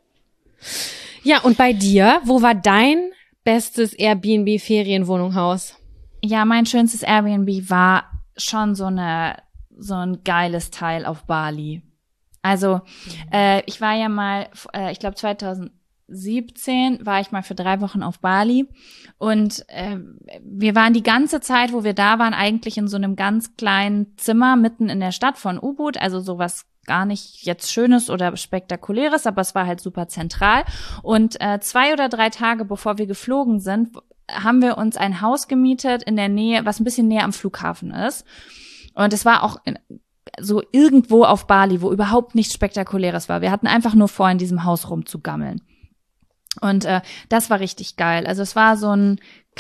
Ja, und bei dir, wo war dein bestes Airbnb-Ferienwohnungshaus? Ja, mein schönstes Airbnb war schon so eine so ein geiles Teil auf Bali. Also äh, ich war ja mal, äh, ich glaube zweitausendsiebzehn war ich mal für drei Wochen auf Bali und äh, wir waren die ganze Zeit, wo wir da waren, eigentlich in so einem ganz kleinen Zimmer mitten in der Stadt von Ubud, also sowas gar nicht jetzt Schönes oder Spektakuläres, aber es war halt super zentral. Und äh, zwei oder drei Tage bevor wir geflogen sind, haben wir uns ein Haus gemietet in der Nähe, was ein bisschen näher am Flughafen ist. Und es war auch in, so irgendwo auf Bali, wo überhaupt nichts Spektakuläres war. Wir hatten einfach nur vor, in diesem Haus rumzugammeln. Und äh, das war richtig geil. Also es war so ein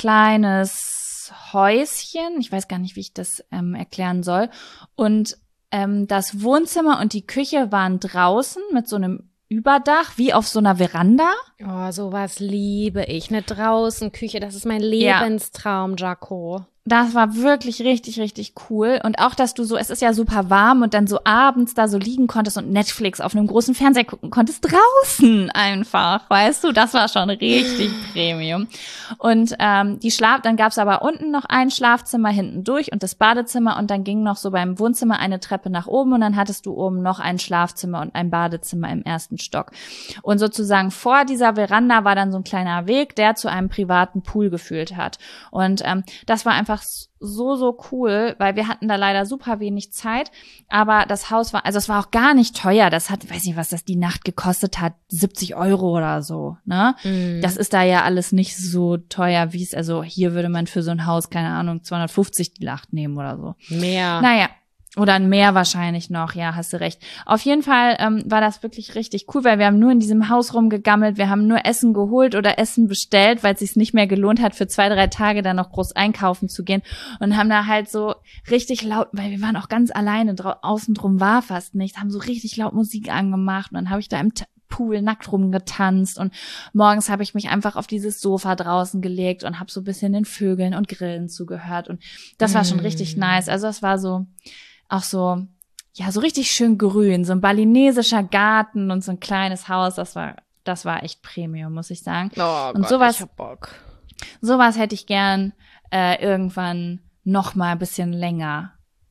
kleines Häuschen, ich weiß gar nicht, wie ich das ähm, erklären soll. Und ähm, das Wohnzimmer und die Küche waren draußen mit so einem Überdach, wie auf so einer Veranda. Oh, sowas liebe ich. Eine Draußenküche, das ist mein Lebenstraum, Jaco. Das war wirklich richtig, richtig cool. Und auch, dass du so, es ist ja super warm und dann so abends da so liegen konntest und Netflix auf einem großen Fernseher gucken konntest, draußen einfach, weißt du, das war schon richtig Premium. Und ähm, die Schlaf, dann gab's aber unten noch ein Schlafzimmer hinten durch und das Badezimmer und dann ging noch so beim Wohnzimmer eine Treppe nach oben und dann hattest du oben noch ein Schlafzimmer und ein Badezimmer im ersten Stock. Und sozusagen vor dieser Veranda war dann so ein kleiner Weg, der zu einem privaten Pool geführt hat. Und ähm, das war einfach so, so cool, weil wir hatten da leider super wenig Zeit, aber das Haus war, also es war auch gar nicht teuer, das hat, weiß nicht, was das die Nacht gekostet hat, siebzig Euro oder so, ne? Mm. Das ist da ja alles nicht so teuer, wie es, also hier würde man für so ein Haus, keine Ahnung, zweihundertfünfzig die Nacht nehmen oder so. Mehr. Naja. Oder ein Meer wahrscheinlich noch, ja, hast du recht. Auf jeden Fall ähm, war das wirklich richtig cool, weil wir haben nur in diesem Haus rumgegammelt, wir haben nur Essen geholt oder Essen bestellt, weil es sich nicht mehr gelohnt hat, für zwei, drei Tage dann noch groß einkaufen zu gehen und haben da halt so richtig laut, weil wir waren auch ganz alleine, drau- außen drum war fast nichts, haben so richtig laut Musik angemacht und dann habe ich da im T- Pool nackt rumgetanzt und morgens habe ich mich einfach auf dieses Sofa draußen gelegt und habe so ein bisschen den Vögeln und Grillen zugehört und das war schon richtig nice. Also es war so auch so, ja, so richtig schön grün, so ein balinesischer Garten und so ein kleines Haus, das war, das war echt Premium, muss ich sagen. Oh und Gott, sowas, ich hab Bock. sowas hätte ich gern äh, irgendwann noch mal ein bisschen länger.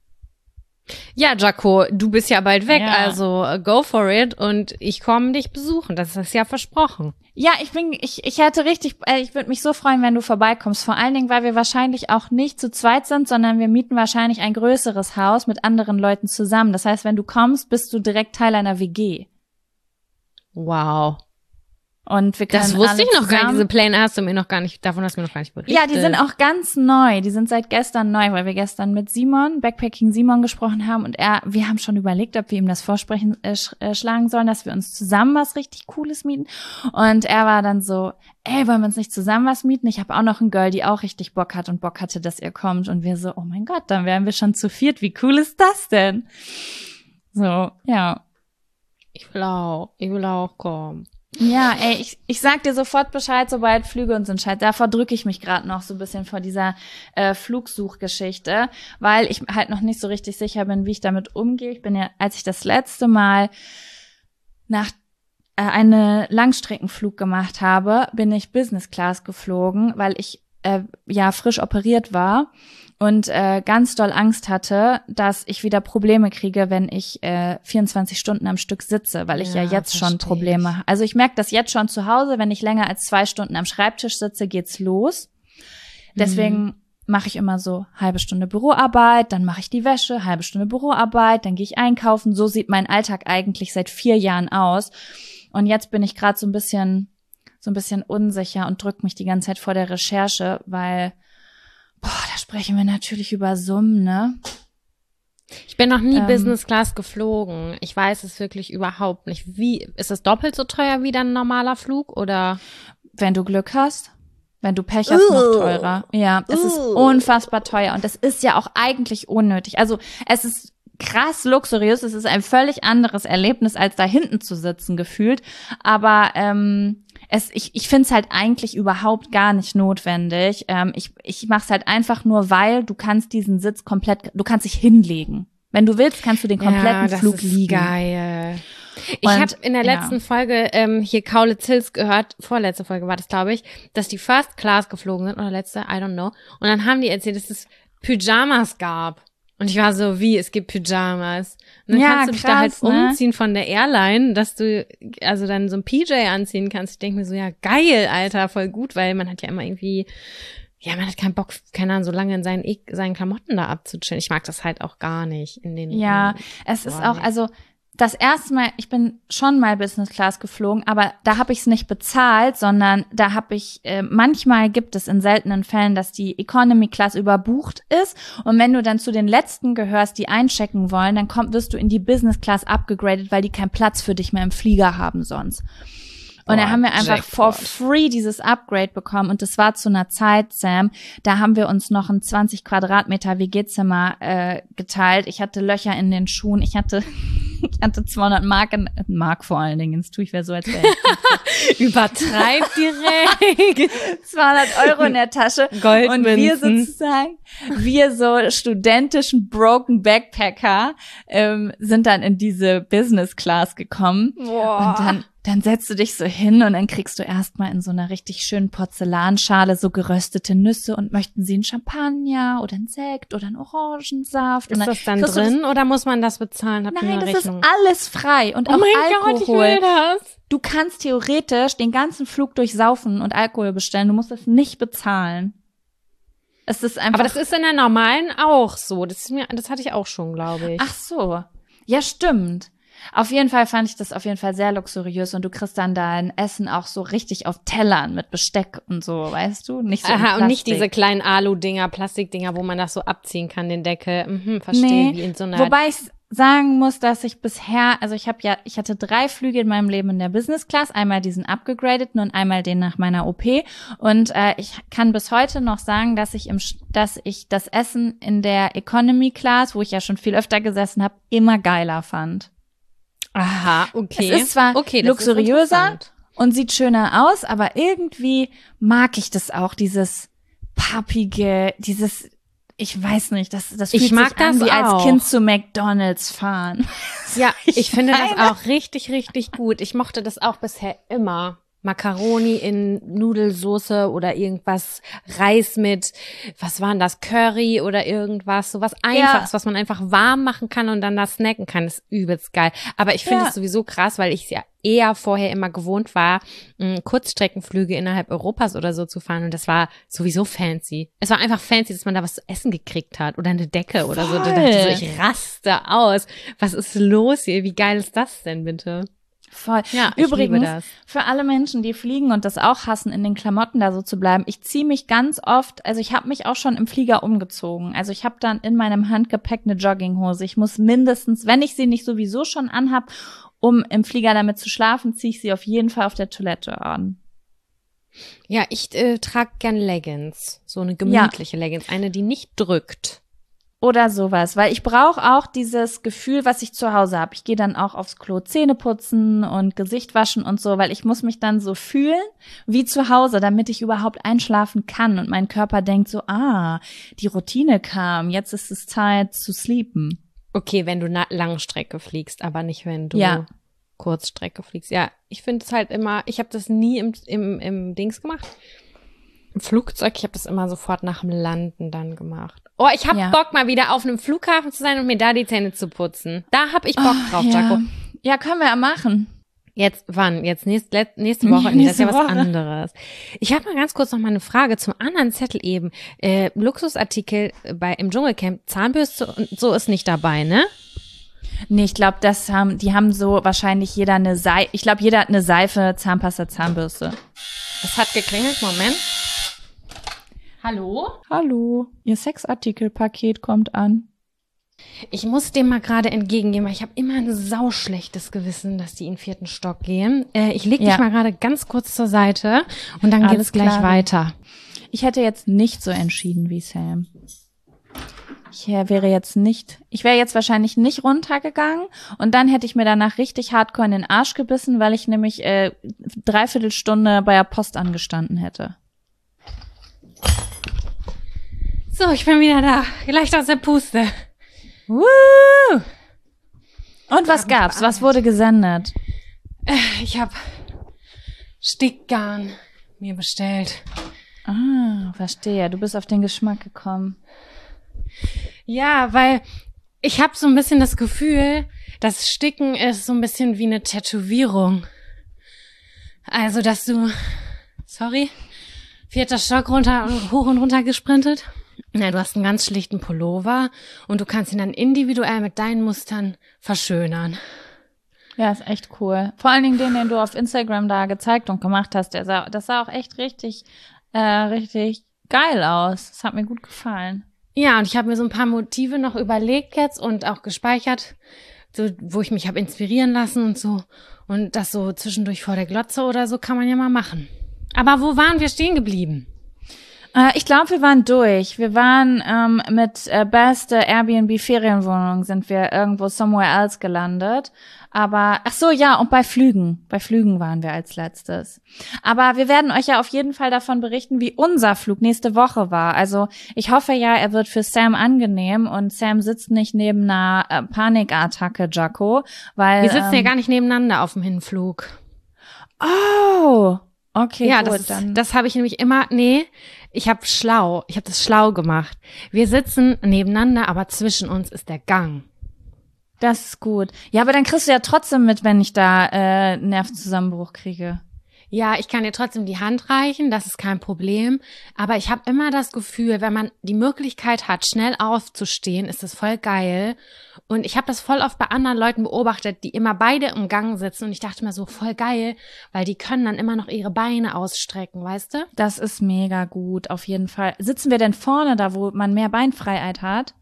Ja, Jaco, du bist ja bald weg, Ja. also äh, go for it und ich komme dich besuchen, das ist ja versprochen. Ja, ich bin, ich, ich hätte richtig, äh, ich würde mich so freuen, wenn du vorbeikommst. Vor allen Dingen, weil wir wahrscheinlich auch nicht zu zweit sind, sondern wir mieten wahrscheinlich ein größeres Haus mit anderen Leuten zusammen. Das heißt, wenn du kommst, bist du direkt Teil einer W G. Wow. Und wir können Das wusste alle ich noch gar nicht, zusammen- diese Pläne hast du mir noch gar nicht, davon hast du mir noch gar nicht berichtet. Ja, die sind auch ganz neu. Die sind seit gestern neu, weil wir gestern mit Simon, Backpacking Simon gesprochen haben und er, wir haben schon überlegt, ob wir ihm das Vorsprechen äh, sch, äh, schlagen sollen, dass wir uns zusammen was richtig Cooles mieten. Und er war dann so, ey, wollen wir uns nicht zusammen was mieten? Ich habe auch noch ein Girl, die auch richtig Bock hat und Bock hatte, dass ihr kommt. Und wir so, oh mein Gott, dann wären wir schon zu viert. Wie cool ist das denn? So, ja. Ich will auch, ich will auch kommen. Ja, ey, ich, ich sag dir sofort Bescheid, sobald Flüge uns entscheiden. Davor drücke ich mich gerade noch so ein bisschen vor dieser äh, Flugsuchgeschichte, weil ich halt noch nicht so richtig sicher bin, wie ich damit umgehe. Ich bin ja, als ich das letzte Mal nach äh, einen Langstreckenflug gemacht habe, bin ich Business Class geflogen, weil ich äh, ja frisch operiert war und äh, ganz doll Angst hatte, dass ich wieder Probleme kriege, wenn ich äh, vierundzwanzig Stunden am Stück sitze, weil ich ja, Ja, jetzt schon versteh Probleme habe. Also ich merke das jetzt schon zu Hause, wenn ich länger als zwei Stunden am Schreibtisch sitze, geht's los. Deswegen Mhm. mache ich immer so halbe Stunde Büroarbeit, dann mache ich die Wäsche, halbe Stunde Büroarbeit, dann gehe ich einkaufen. So sieht mein Alltag eigentlich seit vier Jahren aus. Und jetzt bin ich gerade so ein bisschen so ein bisschen unsicher und drückt mich die ganze Zeit vor der Recherche, weil, boah, da sprechen wir natürlich über Summen, ne? Ich bin noch nie Ähm. Business Class geflogen. Ich weiß es wirklich überhaupt nicht. Wie, ist es doppelt so teuer wie dann ein normaler Flug oder? Wenn du Glück hast, wenn du Pech hast, noch teurer. Ja, es ist unfassbar teuer und das ist ja auch eigentlich unnötig. Also es ist krass luxuriös, es ist ein völlig anderes Erlebnis, als da hinten zu sitzen gefühlt, aber ähm, es, ich, ich finde es halt eigentlich überhaupt gar nicht notwendig. Ähm, ich ich mache es halt einfach nur, weil du kannst diesen Sitz komplett, du kannst dich hinlegen. Wenn du willst, kannst du den kompletten ja, das Flug ist liegen. Geil. Ich Und, habe in der letzten ja. Folge ähm, hier Kaulitz Hills gehört, vorletzte Folge war das, glaube ich, dass die First Class geflogen sind oder letzte, I don't know. Und dann haben die erzählt, dass es Pyjamas gab. Und ich war so, wie, es gibt Pyjamas. Und dann Ja, kannst du dich krass, da halt ne? umziehen von der Airline, dass du also dann so ein P J anziehen kannst. Ich denke mir so, ja, geil, Alter, voll gut, weil man hat ja immer irgendwie, ja, man hat keinen Bock, keine Ahnung, so lange in seinen, seinen Klamotten da abzuchillen. Ich mag das halt auch gar nicht in den. Ja, in, es ist boah, auch, nee. also das erste Mal, ich bin schon mal Business Class geflogen, aber da habe ich es nicht bezahlt, sondern da habe ich, äh, manchmal gibt es in seltenen Fällen, dass die Economy Class überbucht ist und wenn du dann zu den Letzten gehörst, die einchecken wollen, dann komm, wirst du in die Business Class abgegradet, weil die keinen Platz für dich mehr im Flieger haben sonst. Und da Boah, haben wir einfach Jackpot. for free dieses Upgrade bekommen. Und das war zu einer Zeit, Sam, da haben wir uns noch ein zwanzig Quadratmeter W G-Zimmer äh, geteilt. Ich hatte Löcher in den Schuhen. Ich hatte ich hatte zweihundert Mark, in, Mark vor allen Dingen. Jetzt tue ich mir so, als wäre ich Übertreib direkt. zweihundert Euro in der Tasche. Und wir Goldmünzen. sozusagen, wir so studentischen Broken Backpacker ähm, sind dann in diese Business Class gekommen. Boah. Und dann Dann setzt du dich so hin und dann kriegst du erstmal in so einer richtig schönen Porzellanschale so geröstete Nüsse und möchten sie einen Champagner oder einen Sekt oder einen Orangensaft. und Ist das dann kriegst du drin oder muss man das bezahlen? Habt Das, ihr nein, eine das Rechnung? ist alles frei und Oh auch mein Alkohol. Gott, ich will das. Du kannst theoretisch den ganzen Flug durchsaufen und Alkohol bestellen. Du musst das nicht bezahlen. Es ist einfach. Aber das ist in der normalen auch so. Das ist mir, das hatte ich auch schon, glaube ich. Ach so. Ja, stimmt. Auf jeden Fall fand ich das auf jeden Fall sehr luxuriös und du kriegst dann dein Essen auch so richtig auf Tellern mit Besteck und so, weißt du? Nicht so in Aha, und nicht Plastik. diese kleinen Alu-Dinger, Plastikdinger, wo man das so abziehen kann, den Deckel. Mhm, verstehe, Nee, wie in so einer. wobei ich sagen muss, dass ich bisher, also ich habe ja, ich hatte drei Flüge in meinem Leben in der Business Class, einmal diesen upgegradeten und einmal den nach meiner O P und äh, ich kann bis heute noch sagen, dass ich im, dass ich das Essen in der Economy Class, wo ich ja schon viel öfter gesessen habe, immer geiler fand. Aha, okay. Es ist zwar okay, das ist luxuriöser interessant. und sieht schöner aus, aber irgendwie mag ich das auch, dieses pappige, dieses, ich weiß nicht, das, das fühlt Ich mag sich an, das wie als auch. Kind zu McDonald's fahren. Ja, ich finde das meine- auch richtig, richtig gut. Ich mochte das auch bisher immer. Macaroni in Nudelsoße oder irgendwas, Reis mit, was waren das, Curry oder irgendwas, sowas Einfaches, was man einfach warm machen kann und dann da snacken kann, ist übelst geil. Aber ich finde Ja. es sowieso krass, weil ich es ja eher vorher immer gewohnt war, mh, Kurzstreckenflüge innerhalb Europas oder so zu fahren und das war sowieso fancy. Es war einfach fancy, dass man da was zu essen gekriegt hat oder eine Decke oder so. Da dachte ich so, ich raste aus. Was ist los hier? Wie geil ist das denn bitte? Voll. Ja, ich Übrigens, liebe das. für alle Menschen, die fliegen und das auch hassen, in den Klamotten da so zu bleiben, ich ziehe mich ganz oft, also ich habe mich auch schon im Flieger umgezogen. Also ich habe dann in meinem Handgepäck eine Jogginghose. Ich muss mindestens, wenn ich sie nicht sowieso schon anhab, um im Flieger damit zu schlafen, ziehe ich sie auf jeden Fall auf der Toilette an. Ja, ich äh, trage gern Leggings. So eine gemütliche Leggings. Eine, die nicht drückt. Oder sowas, weil ich brauche auch dieses Gefühl, was ich zu Hause habe. Ich gehe dann auch aufs Klo Zähne putzen und Gesicht waschen und so, weil ich muss mich dann so fühlen wie zu Hause, damit ich überhaupt einschlafen kann und mein Körper denkt so, ah, die Routine kam, jetzt ist es Zeit zu sleepen. Okay, wenn du na- Langstrecke fliegst, aber nicht, wenn du Ja. Kurzstrecke fliegst. Ja, ich finde es halt immer, ich habe das nie im, im, im Dings gemacht. Im Flugzeug, ich habe das immer sofort nach dem Landen dann gemacht. Oh, ich hab Ja. Bock, mal wieder auf einem Flughafen zu sein und mir da die Zähne zu putzen. Da hab ich Bock Oh, drauf, ja. Jaco. Ja, können wir ja machen. Jetzt, wann? Jetzt nächst, let, nächste Woche? Nee, das ist Nächste ja was Woche. anderes. Ich habe mal ganz kurz noch mal eine Frage zum anderen Zettel eben. Äh, Luxusartikel bei im Dschungelcamp, Zahnbürste und so ist nicht dabei, ne? Nee, ich glaube, das haben, die haben so wahrscheinlich jeder eine Seife. Ich glaube, jeder hat eine Seife, Zahnpasta, Zahnbürste. Es hat geklingelt, Moment. Hallo? Hallo, Ihr Sexartikelpaket kommt an. Ich muss dem mal gerade entgegengehen, weil ich habe immer ein sauschlechtes Gewissen, dass die in den vierten Stock gehen. Äh, ich leg Ja. dich mal gerade ganz kurz zur Seite und dann Alles geht's gleich klar. weiter. Ich hätte jetzt nicht so entschieden wie Sam. Ich äh, wäre jetzt nicht, ich wäre jetzt wahrscheinlich nicht runtergegangen und dann hätte ich mir danach richtig hardcore in den Arsch gebissen, weil ich nämlich äh, dreiviertel Stunde bei der Post angestanden hätte. So, ich bin wieder da. Gleich aus der Puste. Woo! Und was gab's? Was wurde gesendet? Ich habe Stickgarn mir bestellt. Ah, verstehe. Du bist auf den Geschmack gekommen. Ja, weil ich habe so ein bisschen das Gefühl, das Sticken ist so ein bisschen wie eine Tätowierung. Also, dass du, sorry, vierter Stock runter, hoch und runter gesprintet. Na, du hast einen ganz schlichten Pullover und du kannst ihn dann individuell mit deinen Mustern verschönern. Ja, ist echt cool. Vor allen Dingen den, den du auf Instagram da gezeigt und gemacht hast, der sah, das sah auch echt richtig, äh, richtig geil aus. Das hat mir gut gefallen. Ja, und ich habe mir so ein paar Motive noch überlegt jetzt und auch gespeichert, so, wo ich mich habe inspirieren lassen und so. Und das so zwischendurch vor der Glotze oder so kann man ja mal machen. Aber wo waren wir stehen geblieben? Äh, ich glaube, wir waren durch. Wir waren ähm, mit äh, beste Airbnb-Ferienwohnung sind wir irgendwo somewhere else gelandet. Aber, ach so, ja, und bei Flügen. Bei Flügen waren wir als letztes. Aber wir werden euch ja auf jeden Fall davon berichten, wie unser Flug nächste Woche war. Also ich hoffe ja, er wird für Sam angenehm und Sam sitzt nicht neben einer äh, Panikattacke, Jaco, weil Wir sitzen ähm, ja gar nicht nebeneinander auf dem Hinflug. Oh, okay, ja, gut, das, dann. das habe ich nämlich immer, nee, ich habe schlau, ich habe das schlau gemacht. Wir sitzen nebeneinander, aber zwischen uns ist der Gang. Das ist gut. Ja, aber dann kriegst du ja trotzdem mit, wenn ich da äh, Nervenzusammenbruch kriege. Ja, ich kann dir trotzdem die Hand reichen, das ist kein Problem. Aber ich habe immer das Gefühl, wenn man die Möglichkeit hat, schnell aufzustehen, ist das voll geil. Und ich habe das voll oft bei anderen Leuten beobachtet, die immer beide im Gang sitzen. Und ich dachte mir so, voll geil, weil die können dann immer noch ihre Beine ausstrecken, weißt du? Das ist mega gut, auf jeden Fall. Sitzen wir denn vorne da, wo man mehr Beinfreiheit hat?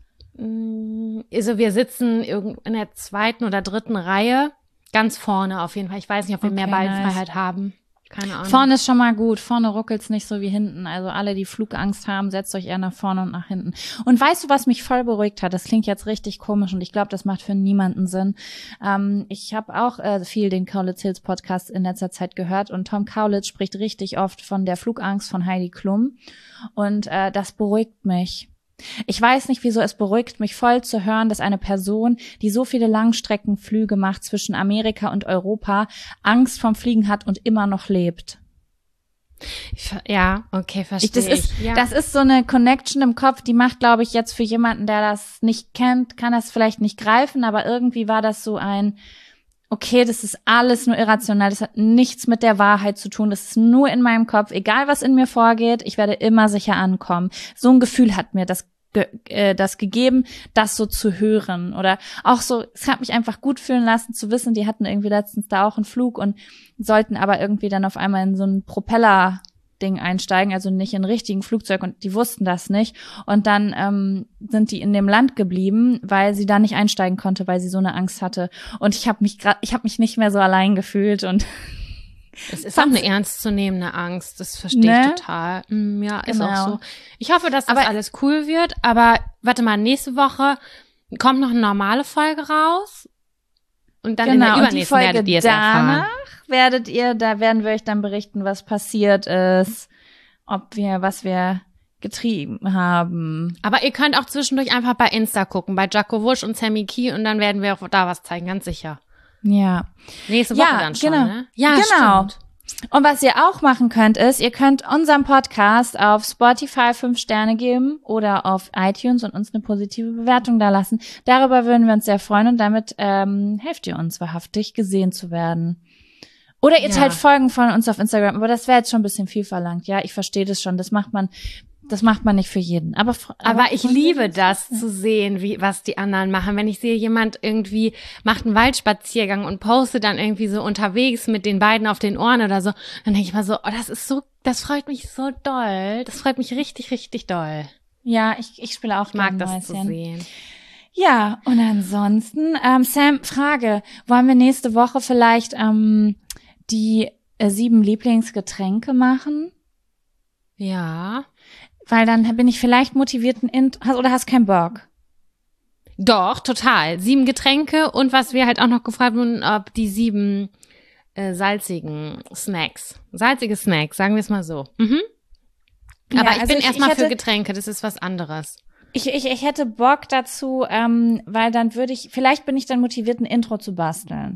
Also wir sitzen irgend in der zweiten oder dritten Reihe, ganz vorne auf jeden Fall. Ich weiß nicht, ob wir Okay, mehr Beinfreiheit nice. haben. Keine Ahnung. Vorne ist schon mal gut. Vorne ruckelt's nicht so wie hinten. Also alle, die Flugangst haben, setzt euch eher nach vorne und nach hinten. Und weißt du, was mich voll beruhigt hat? Das klingt jetzt richtig komisch und ich glaube, das macht für niemanden Sinn. Ähm, ich habe auch äh, viel den Kaulitz Hills Podcast in letzter Zeit gehört und Tom Kaulitz spricht richtig oft von der Flugangst von Heidi Klum und äh, das beruhigt mich. Ich weiß nicht, wieso es beruhigt mich voll zu hören, dass eine Person, die so viele Langstreckenflüge macht zwischen Amerika und Europa, Angst vom Fliegen hat und immer noch lebt. Ich, ja, okay, verstehe Ich, das ist, ich. Ja. das ist so eine Connection im Kopf, die macht, glaube ich, jetzt für jemanden, der das nicht kennt, kann das vielleicht nicht greifen, aber irgendwie war das so ein, okay, das ist alles nur irrational, das hat nichts mit der Wahrheit zu tun, das ist nur in meinem Kopf, egal was in mir vorgeht, ich werde immer sicher ankommen. So ein Gefühl hat mir das Ge äh, das gegeben, das so zu hören oder auch so, es hat mich einfach gut fühlen lassen zu wissen, die hatten irgendwie letztens da auch einen Flug und sollten aber irgendwie dann auf einmal in so ein Propeller-Ding einsteigen, also nicht in ein richtigen Flugzeug und die wussten das nicht und dann ähm, sind die in dem Land geblieben, weil sie da nicht einsteigen konnte, weil sie so eine Angst hatte und ich habe mich gerade, ich habe mich nicht mehr so allein gefühlt und es ist auch eine ernstzunehmende Angst, das verstehe Ne? ich total. Mm, ja, ist Genau. auch so. Ich hoffe, dass das Aber- alles cool wird, aber warte mal, nächste Woche kommt noch eine normale Folge raus und dann in der genau, und die übernächsten Folge werdet ihr es erfahren. danach werdet ihr, da werden wir euch dann berichten, was passiert ist, ob wir, was wir getrieben haben. Aber ihr könnt auch zwischendurch einfach bei Insta gucken, bei Jaco Wusch und Sammy Key und dann werden wir auch da was zeigen, ganz sicher. Ja. Nächste Woche Ja, dann schon, genau. ne? Ja, Genau. stimmt. Und was ihr auch machen könnt, ist, ihr könnt unserem Podcast auf Spotify fünf Sterne geben oder auf iTunes und uns eine positive Bewertung da lassen. Darüber würden wir uns sehr freuen und damit ähm, helft ihr uns wahrhaftig, gesehen zu werden. Oder ihr Ja. teilt Folgen von uns auf Instagram, aber das wäre jetzt schon ein bisschen viel verlangt. Ja, ich verstehe das schon, das macht man, das macht man nicht für jeden. Aber, Aber ich liebe das zu sehen, wie was die anderen machen. Wenn ich sehe, jemand irgendwie macht einen Waldspaziergang und postet dann irgendwie so unterwegs mit den beiden auf den Ohren oder so, dann denke ich mal so, oh, das ist so, das freut mich so doll. Das freut mich richtig, richtig doll. Ja, ich, ich spiele auch Ich mag gern das zu Mäuschen. sehen. Ja, und ansonsten, ähm, Sam, Frage, wollen wir nächste Woche vielleicht ähm, die äh, sieben Lieblingsgetränke machen? Ja. Weil dann bin ich vielleicht motiviert, ein Int hast, oder hast keinen Bock? Doch, total. Sieben Getränke und was wir halt auch noch gefragt wurden, ob die sieben äh, salzigen Snacks. Salzige Snacks, sagen wir es mal so. Mhm. Aber Ja, ich also bin ich- erstmal ich für hätte- Getränke, das ist was anderes. Ich, ich, ich hätte Bock dazu, ähm, weil dann würde ich, vielleicht bin ich dann motiviert, ein Intro zu basteln.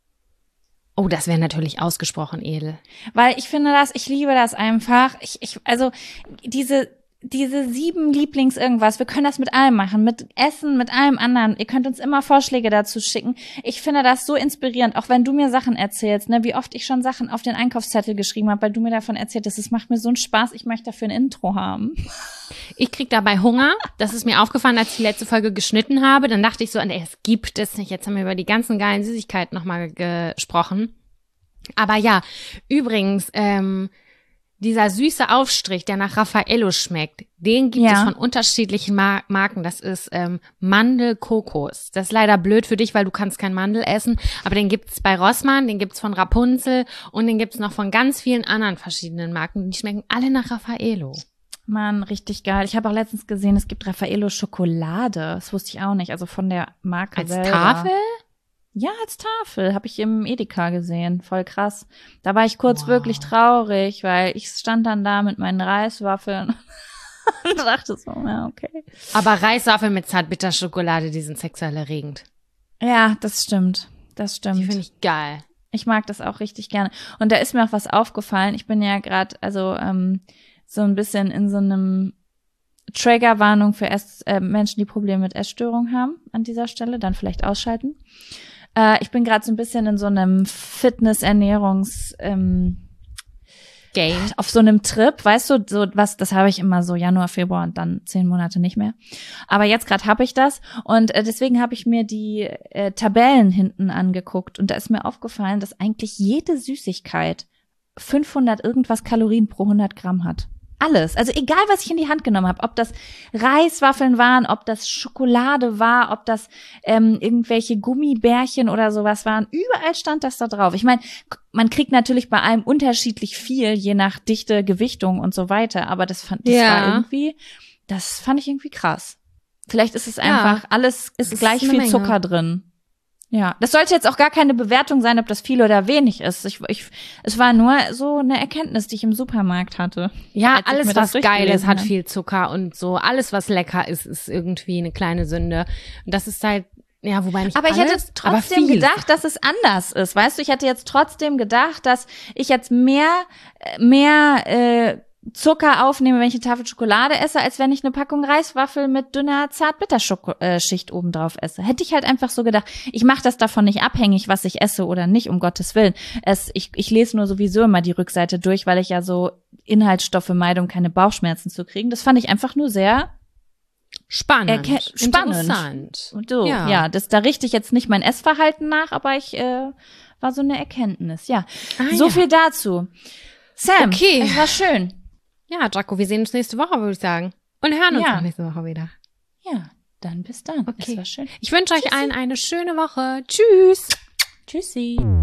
Oh, das wäre natürlich ausgesprochen edel. Weil ich finde das, ich liebe das einfach. Ich, ich, also diese, diese sieben Lieblings irgendwas, wir können das mit allem machen, mit Essen, mit allem anderen. Ihr könnt uns immer Vorschläge dazu schicken. Ich finde das so inspirierend, auch wenn du mir Sachen erzählst, ne, wie oft ich schon Sachen auf den Einkaufszettel geschrieben habe, weil du mir davon erzählt hast. Es macht mir so einen Spaß, ich möchte dafür ein Intro haben. Ich krieg dabei Hunger. Das ist mir aufgefallen, als ich die letzte Folge geschnitten habe. Dann dachte ich so, nee, es gibt es nicht. Jetzt haben wir über die ganzen geilen Süßigkeiten nochmal gesprochen. Aber ja, übrigens, ähm, dieser süße Aufstrich, der nach Raffaello schmeckt, den gibt Ja. es von unterschiedlichen Mar- Marken. Das ist ähm, Mandel-Kokos. Das ist leider blöd für dich, weil du kannst kein Mandel essen. Aber den gibt's bei Rossmann, den gibt's von Rapunzel und den gibt's noch von ganz vielen anderen verschiedenen Marken. Die schmecken alle nach Raffaello. Mann, richtig geil. Ich habe auch letztens gesehen, es gibt Raffaello Schokolade. Das wusste ich auch nicht, also von der Marke Als selber. Tafel? Ja, als Tafel. Habe ich im Edeka gesehen. Voll krass. Da war ich kurz Wow. wirklich traurig, weil ich stand dann da mit meinen Reiswaffeln und dachte so, ja, okay. Aber Reiswaffeln mit Zartbitterschokolade, die sind sexuell erregend. Ja, das stimmt. Das stimmt. Die finde ich geil. Ich mag das auch richtig gerne. Und da ist mir auch was aufgefallen. Ich bin ja gerade, also ähm, so ein bisschen in so einem Triggerwarnung für Ess, äh, Menschen, die Probleme mit Essstörungen haben an dieser Stelle, dann vielleicht ausschalten. Äh, ich bin gerade so ein bisschen in so einem Fitness-Ernährungs- ähm, Game. auf so einem Trip, weißt du, so was, das habe ich immer so Januar, Februar und dann zehn Monate nicht mehr. Aber jetzt gerade habe ich das und äh, deswegen habe ich mir die äh, Tabellen hinten angeguckt und da ist mir aufgefallen, dass eigentlich jede Süßigkeit fünfhundert irgendwas Kalorien pro hundert Gramm hat. Alles. Also egal, was ich in die Hand genommen habe, ob das Reiswaffeln waren, ob das Schokolade war, ob das ähm, irgendwelche Gummibärchen oder sowas waren, überall stand das da drauf. Ich meine, man kriegt natürlich bei allem unterschiedlich viel, je nach Dichte, Gewichtung und so weiter, aber das fand das Ja. war irgendwie, das fand ich irgendwie krass. Vielleicht ist es einfach, alles ist ist gleich eine viel Menge. Zucker drin. Ja, das sollte jetzt auch gar keine Bewertung sein, ob das viel oder wenig ist. Ich, ich, es war nur so eine Erkenntnis, die ich im Supermarkt hatte. Ja, als ich alles, mir das was geil ist, durchgelesen hat habe. viel Zucker und so. Alles, was lecker ist, ist irgendwie eine kleine Sünde. Und das ist halt, ja, wobei nicht Aber ich alles, hätte trotzdem aber viel. gedacht, dass es anders ist. Weißt du, ich hätte jetzt trotzdem gedacht, dass ich jetzt mehr, äh, mehr äh, Zucker aufnehme, wenn ich eine Tafel Schokolade esse, als wenn ich eine Packung Reiswaffel mit dünner Zartbitterschicht obendrauf esse. Hätte ich halt einfach so gedacht, ich mache das davon nicht abhängig, was ich esse oder nicht, um Gottes Willen. Es, ich, ich lese nur sowieso immer die Rückseite durch, weil ich ja so Inhaltsstoffe meide, um keine Bauchschmerzen zu kriegen. Das fand ich einfach nur sehr Spannend. erke- spannend. Interessant. Und so, ja, Ja. das, da richte ich jetzt nicht mein Essverhalten nach, aber ich äh, war so eine Erkenntnis, ja. Ah, so ja. viel dazu. Sam, Okay. es war schön. Ja, Jaco, wir sehen uns nächste Woche, würde ich sagen. Und hören uns Ja. auch nächste Woche wieder. Ja, dann bis dann. Okay. Es war schön. Ich wünsche euch allen eine schöne Woche. Tschüss. Tschüssi.